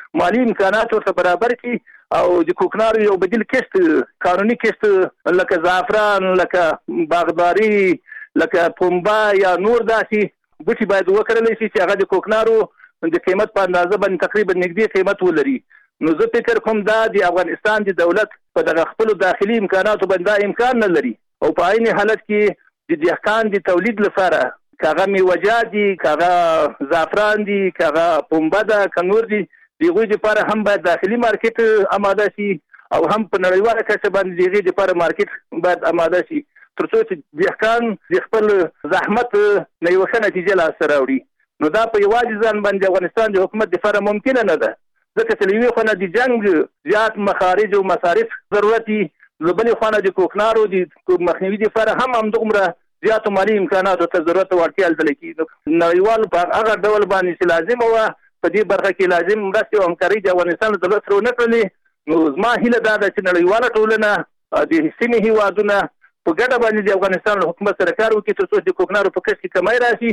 مالی امکانات ورته برابر کړي او د کوکنارو یو بدیل کښت قانوني کښت لکه زعفران لکه باغداري لکه پنبه یا نور داسې بوټي باید وکړل شي چې هغه د کوکنارو د قیمت په اندازه باندې تقریبا نږدې قیمت ولري. نو زه فکر کوم دا د افغانستان د دولت په دغه خپل داخلي امکاناتو باندې امکان نه لري او په عین حالت کې د دهقان د تولید لپاره کاغه میوه‌جات دي کاغه زعفران دي کاغه پنبه ده کنور دي دغه لپاره هم باید داخلي مارکیټ آماده شي او هم په نړیواله کچه باندې دغه لپاره مارکیټ باید آماده شي ترڅو چې دهقان د خپل زحمت نه یو ښه نتیجه لاسته راوړي. نو دا په یوازې ځان باندې افغانستان د حکومت لپاره ممکنه نه ده ځکه چې لوی خو نه د جنگ زیات مخارج او مصارف ضرورت دي لبني خو نه د کوکنارو د مخنیوي لپاره هم دومره زیات مالی امکانات او ضرورت ورته لیدل کیږي. نړیوال په هغه ډول باندې چې لازم و په دې برخه کې لازم مرسته او همکاري د افغانستان د دولت سره نه کړلې. نو زما هیله دا ده چې نړیواله ټولنه د سیمې هیوادونه په ګډه باندې د افغانستان حکومت سره کار وکړي ترڅو د کوکنارو په کښت کې کمای راشي.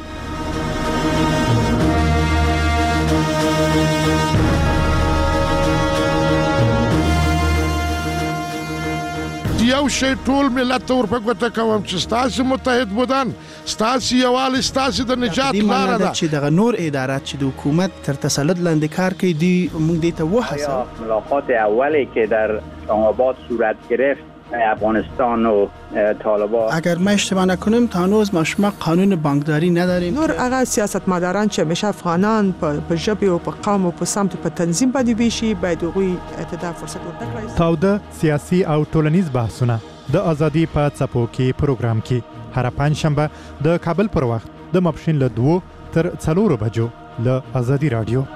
یو شی ټول ملت ور په ګوته کوم چې ستاسو متحد بودن ستاسو یوال ستاسو د نجات لاره ده چې دغه نور ادارات چې د حکومت تر تسلط لاندې کار کوي دی موږ دې ته وحسه ملاقات اولی که در آباد صورت گرفت افغانستان و طالبان اگر ما اشتباه نکنیم تا هنوز ما قانون بانکداری نداریم. نور هغه سیاستمداران چې همیشه افغانان په ژبه او په قوم او په سمت په تنظیم باندې ویشي باید غوي اتدا فرصت ورکړي. تاوده سیاسي او ټولنیز بحثونه د ازادي په څپو کې پروګرام کې هر پنځشنبه د کابل پر وخت د ماپښین له 2 تر 4 بجو له ازادي رادیو.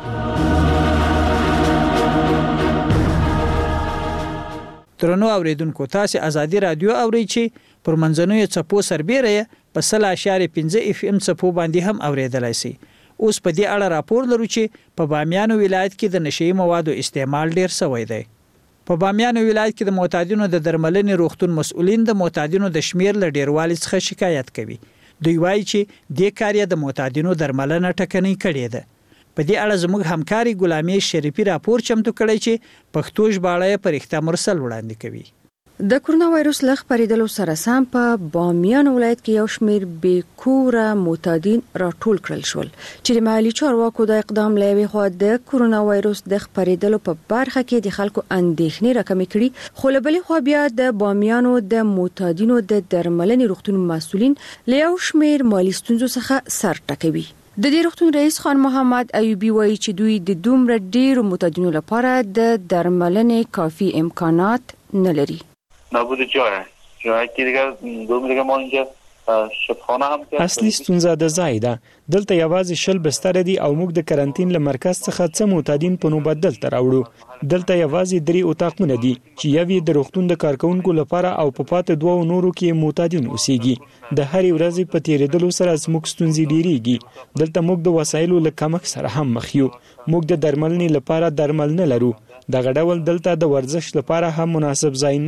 ترنو اوریدونکو تاسو ازادي رادیو اورئ چې پر منځنوي څپو سربېره په 0.5 اف ام څپو باندې هم اوریدلای شي. اوس په دې اړه راپور لرو چې په بامیان ولایت کې د نشئی موادو استعمال ډیر شوی دی. په بامیان ولایت کې د معتادینو د درملنې روغتون مسؤلین د معتادینو د شمیر له ډیروالي څخه شکایت کوي. دوی وایي چې د کار د معتادینو درملنه ټکنۍ کړې ده. په دې اړه زموږ همکاري غلامي شریفي راپور چمتو کړی چې پښتو ژباړه پر اختیار مرسل وړاندې کوي. د کرونا وایروس لغ پریدلو سره سم په بامیان ولایت کې یو شمیر بیکوره معتادین راټول کړل شول چې د محلي چارواکو د اقدام لوي خو د کرونا وایروس د خپریدلو په برخه کې د خلکو اندېښنې راکمې کړي. خو له بلې خوا بیا د بامیانو د معتادینو د درملنې روغتون مسؤلین له یو شمیر مالی ستونزو څخه سر ټکوي. د دې روغتون رئیس خان محمد ایوبی وایي چې دوی د دومره ډیرو معتادینو لپاره د درملنې کافي امکانات نه لري. نابود جایی که دیگه 2 میلیون ما اینجا شفاخانه هم که اصلي ستونزه د ځای ده. دلته یوازې 20 بستر دي او موږ د کرانتین له مرکز څخه څه معتادین په نوبت دلته راوړو. دلته یوازې 3 اتاقونه دي چې یوې د روغتون د کارکونکو لپاره او په پاتې 2 نورو کې معتادین اوسېږي. د هرې ورځې په تیریدلو سره زموږ ستونزې ډیریږي. دلته موږ د وسایلو له کمښت سره هم مخ یو. موږ د درملنې لپاره درمل نه لرو. دغه ډول دلته د ورزش لپاره هم مناسب ځای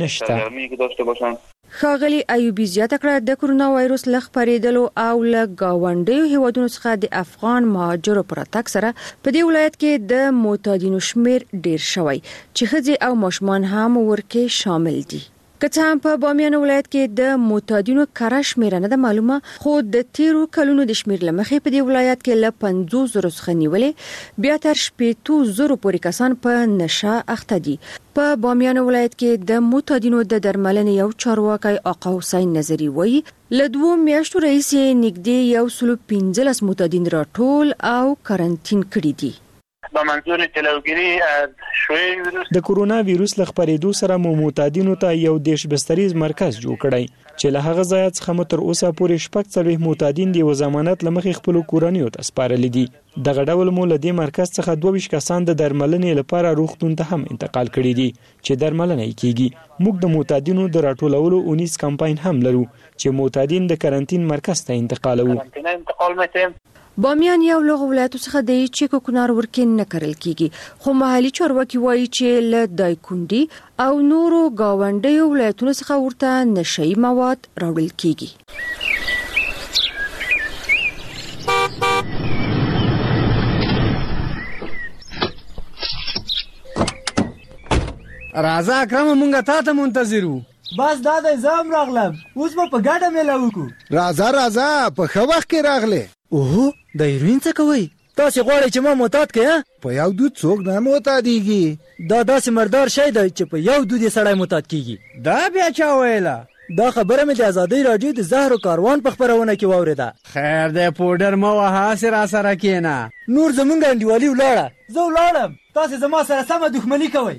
نشته. ښاغلي ایوبی زیاته کړه د کرونا وایروس لغ پریدلو او له گاونډیو هیوادونو څخه د افغان مهاجرو پر تک سره په دې ولایت کې د معتادینو شمیر ډیر شوی چې ښځې او ماشومان هم ورکه شامل دي. که څه هم په بامیان ولایت کې د معتادینو کره شمیر نه ده معلومه خو د تیرو کلونو د شمیر لمخې په دې ولایت کې له 50,000 څخه نیولې بیا تر 80,000 پورې کسان په نشه اخته دي. په بامیان ولایت کې د معتادینو د درملنې یو چارواکي آقا حسین نظری وایي له 2 میاشتو راهیسې نږدې 115 معتادین راټول او کرنټین کړي دي. با منظور جلوگیری از شیوع ویروس د کرونا ویروس له خپرېدو سره معتادینو ته یو دیش بستریز مرکز جوړ کړی چې له هغه ځای څخه تر اوسه پورې 40 معتادین دی و ضمانت لمخې خپل کورنیو ته سپارل دي. دغه ډول مو له دې مرکز څخه 22 کسان د درملنې لپاره روغتون ته هم انتقال کړي دي چې درملنه کیږي. موږ د معتادینو د راټولولو 19 کمپاین هم لرو چې معتادین د کرنټین مرکز ته انتقالوي. بامیان یو له ولایتو څخه دی چې کوکنار ورکه نه کړل کیږي خو محلي چارواکي وایي چې له دایکوندي او نورو گاونډیو ولایتونو څخه ورته نشئی مواد راوړل کیږي. راځه اکرم مونږه تا ته منتظر وو. بس دا د زام راغلم، اوس به په ګډه میله وکړو. راځه په ښه وخت کې راغلی. اوهو د هیروین څه کوئ؟ تاسې غواړئ چې ما معتاد کړئ؟ په یو دود څوک نه معتادېږي. دا داسې مردار شی دی چې په یو دود یې سړی معتاد کیږي. دا بیا چا ویله؟ دا خبره مې د ازادۍ راډیو د زهرو کاروان په خپرونه کې واورېده. خیر دی پوډر مه وهه، هسې راسره کښېنه. نور زمونږ انډیوالي ولاړه، زه ولاړم، تاسې زما سره سمه دښمني کوئ.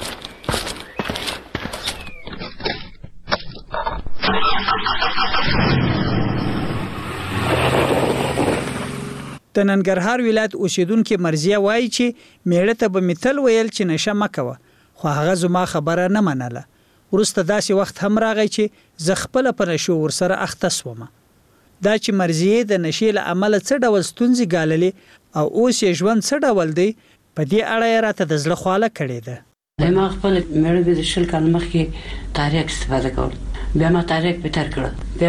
د ننګرهار ولایت اوسیدونکو مرزیه وایي چې میړه ته به مې تل ویل چې نشه مه کوه، خو هغه زما خبره نه منله. وروسته داسې وخت هم راغی چې زه خپله په نشو ورسره اخته سومه. دا چې مرزیې د نشې له امله څه ډول ستونزې ګاللې او اوس یې ژوند څه ډول دی، په دې اړه یې راته د زړه خواله کړې ده. ما خپل میړه د 20 کال مخکې تاریخ استفاده کول، بیا ما تاریخ بهتر کړ،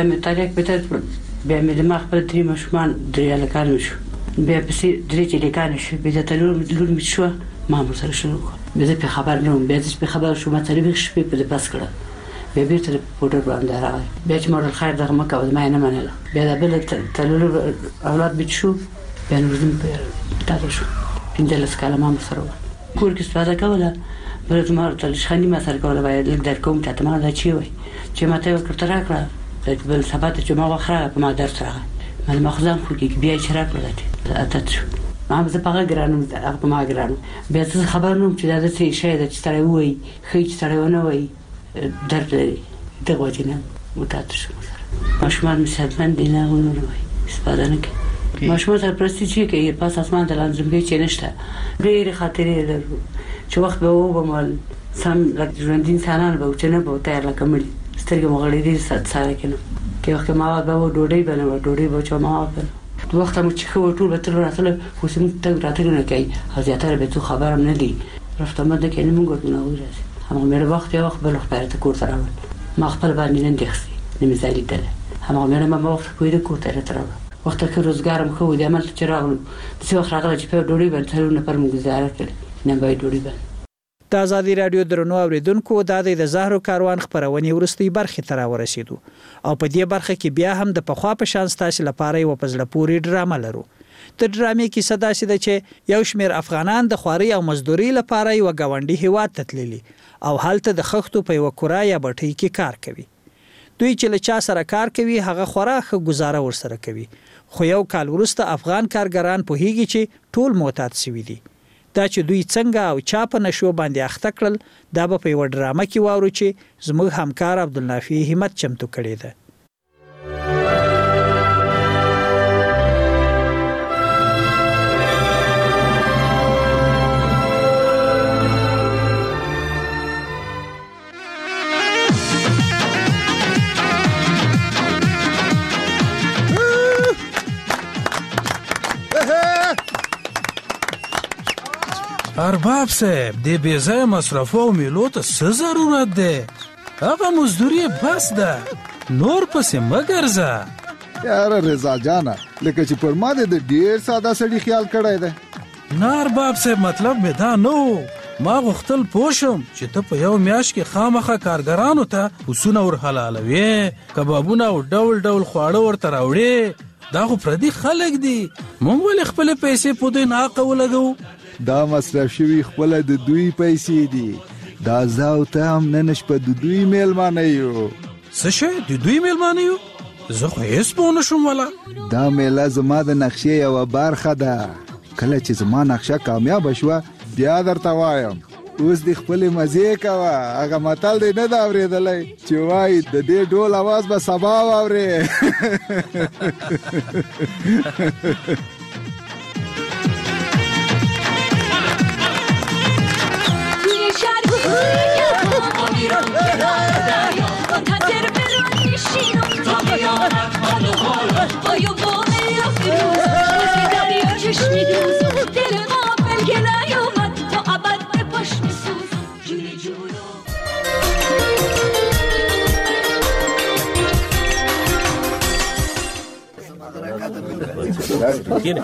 بیا مې د ما خپل 3 ماشومان 3 هلکان شو، بیا پسې 3 چې لیکان شو، بیا د لور مې شو، ما هم سره شروع کړ. بیا زه په خبر نه وم، بیا زه په خبر شوم، ما څلوېښت شپې په بس کړه، بیا بیرته د پوډر باندې راغی. بیا چې ما خیر دغه مه کوه، ما یې نه منله. بیا د بل څلور اولاد بیت شو، بیا نور زه په تاته شو، 15 کاله ما سره وه، کور کې استفاده کوله. بل زما تلشخاني ما سره کوله، باید لږ در کوم ته ما دا چی وای چې ما ته ورته راکړه، بل سبا ته چې ما وخره په ما درس راغی، ما مخزن خو کې بیا چې راکړه اته شو. ما زه په ګرانم، هغه په ما ګرانم. بیا زه خبر نوم چې دا څه شی ده چې سړی وایي، ښایي چې سړی ونه وایي درد لري، دغه وجې نه متعهد شوم سره. ماشومان مې صحتمند دي، نه ونه وایي استفاده نه کوي. ماشومان سرپرستي چې کوي پاس اسمان ته لاندې ځمکې چې نشته. ډېرې خاطرې لرو چې وخت به وبم سم ژوندي انسانان به چې نه به تیار لکه مړي، سترګې مو غړېدې ساره کې نه کې وخت ما به ډوډۍ به نه وه، ډوډۍ به چې ما به وخت مو چې ښه ټول به تل راتله، خو زموږ تګ راتګ نه کوي او زیاتره به څوک خبر هم نه دي. رفتمد نه کوي، نه مونږ ورته نه ورسي. هماغه مېړه وخت یو وخت بل وخت بیرته کور ته راوړل، ما خپل باندې نه دي اخیستې، نه مې ځای لیدلی. هماغه مېړه ما وخت پوهېده کور ته یې راته راوړل. وخت ښه روزګار هم ښه و، د هملته چې راغلو داسې وخت راغلی چې په ډوډۍ باندې 4 نفر مو ګزاره کړې، نه به یې ډوډۍ باندې. د ازادي راډیو درنو اوریدونکو، دا د زهرو کاروان خپرونې وروستۍ برخې ته راورسېدو او په دې برخه کې بیا هم د پخوا په شان ستاسې لپاره یوه په زړه پورې ډرامه لرو. د ډرامې کیسه داسې ده چې یو شمېر افغانان د خوارۍ او مزدورۍ لپاره یوه ګاونډي هیواد ته تللي او هلته د خښتو په یوه کورا یا بټۍ کې کار کوي. دوی چې له چا سره کار کوي هغه خورا ښه ګزاره ورسره کوي، خو یو کال وروسته افغان کارګران پوهیږي چې ټول معتاد سوي دي. دا چې دوی څنګه او چا په نشو باندې اخته کړل، دا به په یوه ډرامه کې واورو چې زموږ همکار عبدالنافي همت چمتو کړې ده. ارباب صاحب، د بې ځایه مصرفو او میلو ته څه ضرورت دی؟ هغه مزدوري بس ده، نور پسې مه ګرځه. یاره رضا جانه، لکه چې پر ما د ډېر ساده سړي خیال کړی دی. نه ارباب صاحب، مطلب مې دا نه و. ما غوښتل پوه شم چې ته په یو میاشت کې خامخا کارګرانو ته پسونه ور حلالوې، کبابونه او ډول ډول خواړه ورته راوړې. دا خو پردي خلک دي، موږ ولې خپلې پیسې په دوی ناحقه ولګوو؟ دا مصرف شوي خپله د دوی پیسې دي. دا زه او ته هم نن شپه د دوی میلمانه یو. څه شی د دوی میلمانه یو؟ زه خو هېڅ پوه نه شوم. والا دا میله زما د نقشې یوه برخه ده. کله چې زما نقشه کامیابه شوه بیا درته وایم. اوس د خپلې مزې کوه. هغه متل دی نه ده اورېدلی چې وایي د دې ډول اواز به سبا واورې.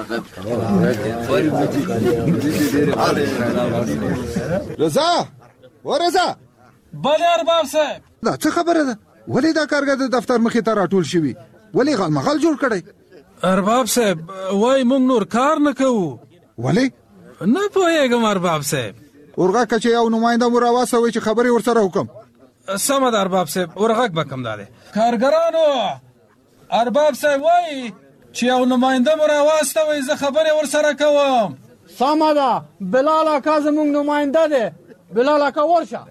رضا ورځه. بله ارباب صاحب. دا څه خبره ده؟ ولې دا کارګر د دفتر مخې ته راټول شوي؟ ولې غالمغال جوړ کړی؟ ارباب صاحب وای موږ نور کار نه کوو. ولې؟ نه پوهېږم ارباب صاحب. ورغه که چې یو نماینده مو راواستوئ چې خبرې ورسره وکړم. سمه ده ارباب صاحب ورغږ به کوم دا دی. کارګرانو ارباب صاحب وایي چې یو نماینده مو راواستوئ زه خبرې ورسره کوم. سمه ده بلال اکا زموږ نماینده دی. بلال اکا ورشه.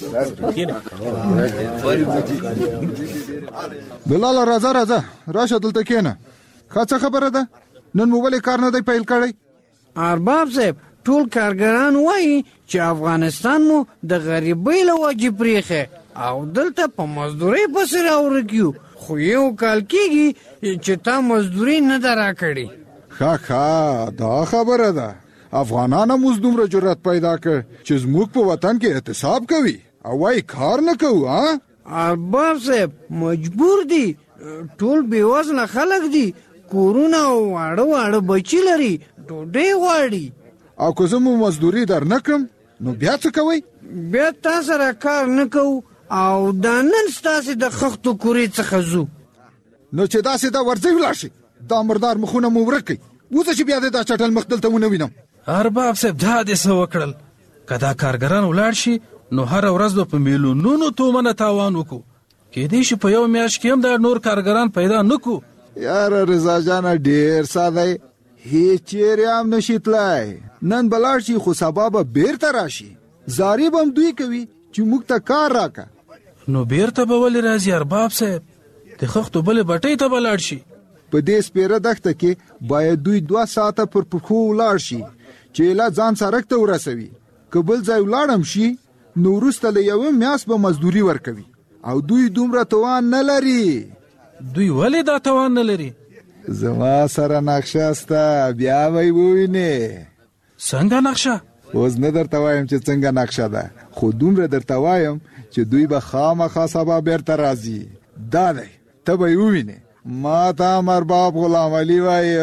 بلال راځه راشه دلته کېنه. ښه څه خبره ده؟ نن مو ولې کار نه دی پیل کړی؟ ارباب صاحب ټول کارګران وایي چې افغانستان مو د غریبۍ له وجې پرېښی او دلته په مزدورۍ پسې راورکیو، خو یو کال کېږي چې تا مزدوري نه ده راکړې. ښه دا خبره ده. افغانانو موږ دومره جرأت پیدا کړ چې زموږ په وطن کې احتساب کوي او وایي کار نه کوو. ارباب صاحب مجبور دي، ټول بېوزله خلک دي، کورونه او واړه بچي لري، ډوډۍ غواړي. او که زه مو مزدوري در نه کړم نو بیا څه کوئ؟ بیا تا سره کار نه کوو او دا نن ستاسې د خښتو کورې څخه ځو. نو چې داسې دا ورځئ ولاړ شي، دا مردار مخونه مو ورک کړئ. اوسه چې بیا دا چټل مخ دلته ونه وینم. ارباب صاحب دا دې څه وکړل؟ که دا کارګران ولاړ شي نو هره ورځ به په میلیونونو تومنه تاوان وکړو. کېدای شي په یو میاشت کې هم دا نور کارګران پیدا نه کړو. یاره رضا جانه ډېر ساده، هیڅ چیرې هم نشي تلای. نن به لاړ شي خو سبا به بیرته راشي. زاري به هم دوی کوي چې موږ ته کار راکړه. نو بیرته به ولې راځي ارباب صاحب؟ د خښتو بلې بټۍ ته به لاړ شي. په دې سپېره دښته کې باید دوی 2 ساعته پر پښو ولاړ شي چې ایله ځان سړک ته ورسوي. که بل ځای ولاړم شي نو وروسته له یوه میاشت به مزدوري ورکوي او دوی دومره توان نه لري. دوی ولې دا توان نه لري؟ زما سره نقشه سته، بیا به یې ووینې. څنګه نقشه؟ اوس نه درته وایم چې څنګه نقشه ده، خو دومره درته وایم چې دوی به خامخا سبا بیرته راځي. دا دی ته به یې ووینې. ما ته هم ارباب غلام علي وایي.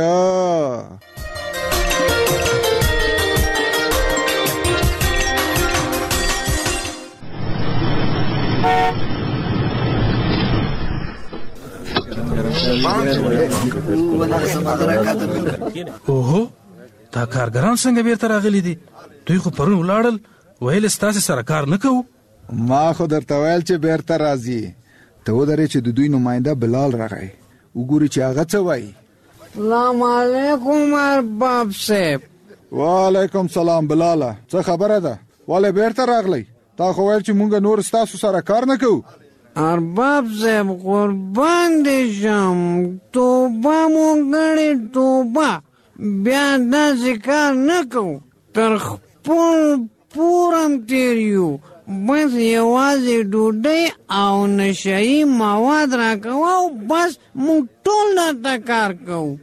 اوهو دا کارګران څنګه بیرته راغلي دي؟ دوی خو پرون ولاړل، ویل ستاسې سره کار نه کوو. ما خو درته ویل چې بیرته راځي. ته ودرې چې د دوی نماینده بلال راغی، وګوري چې هغه څه وایي. سلام علیکم ارباب صاحب. وعلیکم سلام بلاله، څه خبره ده؟ ولې بیرته راغلی؟ تا خو ویل چې مونږ نور ستاسو سره کار نه کوو. ارباب صاحب قربان دې شم، توبه مو ګڼې توبه، بیا داسې کار نه کوو. تر خپل پورم تېر یو، بس یوازې ډوډۍ او نشهیي مواد راکوه او بس موږ ټول درته کار کوو.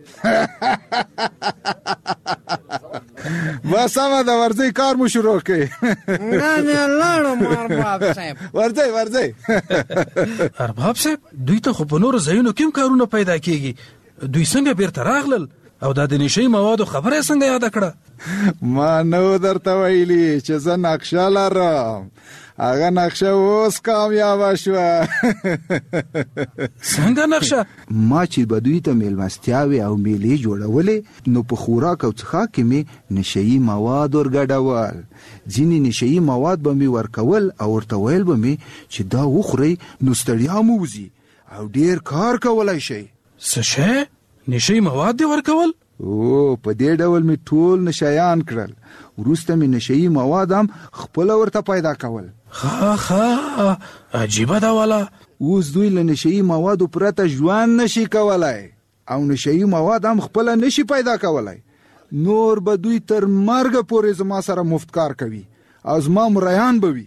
بس سمه ده، ورځئ کار مو شروع کړئ. لاړم ارباب صاحب. ورځئ. ارباب صاحب دوی ته خو په نورو ځایونو کې هم کارونه پیدا کېږي، دوی څنګه بیرته راغلل او دا د نشهیي موادو خبره یې څنګه یاده کړه؟ ما نو درته ویلي چې زه نقشه لرم. هغه نقشه اوس کامیابه شوه. څنګه نقشه؟ ما چې به دوی ته میلمستیاوې او میلې جوړولې نو په خوراک او څښاک کې مې نشهیي مواد ورګډول. ځینې نشهیي مواد به مې ورکول او ورته ویل به مې چې دا وخورئ نو ستړیا مو وځي او ډېر کار کولی شئ. څه شی؟ نشهیي مواد دې ورکول؟ او په دې ډول مې ټول نشیان کړل. وروسته مې نشهیي مواد هم خپله ورته پیدا کول. ښه عجیبه ده والا. اوس دوی له نشهیي موادو پرته ژوند نشي کولی او نشهیي مواد هم خپله نشي پیدا کولی. نور به دوی تر مرګه پورې زما سره مفت کار کوي او زما مریان به وي.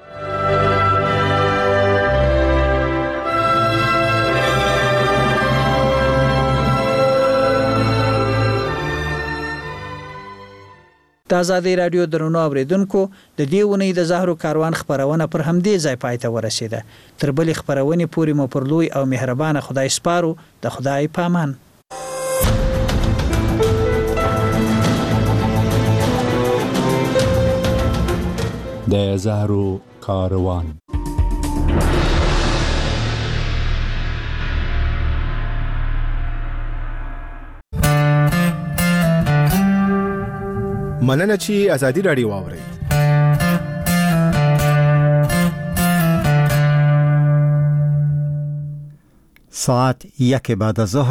د آزادۍ راډیو درنو اوریدونکو، د دې ونې د زهرو کاروان خبرونه پر همدې ځای پای ته ورسیده. تر بلې خبرونې پورې مو پر لوی او مهربانه خدای سپارو. د خدای پامان. د زهرو کاروان. مننه چې ازادي راډیو واورئ. ساعت 1 بعد از ظهر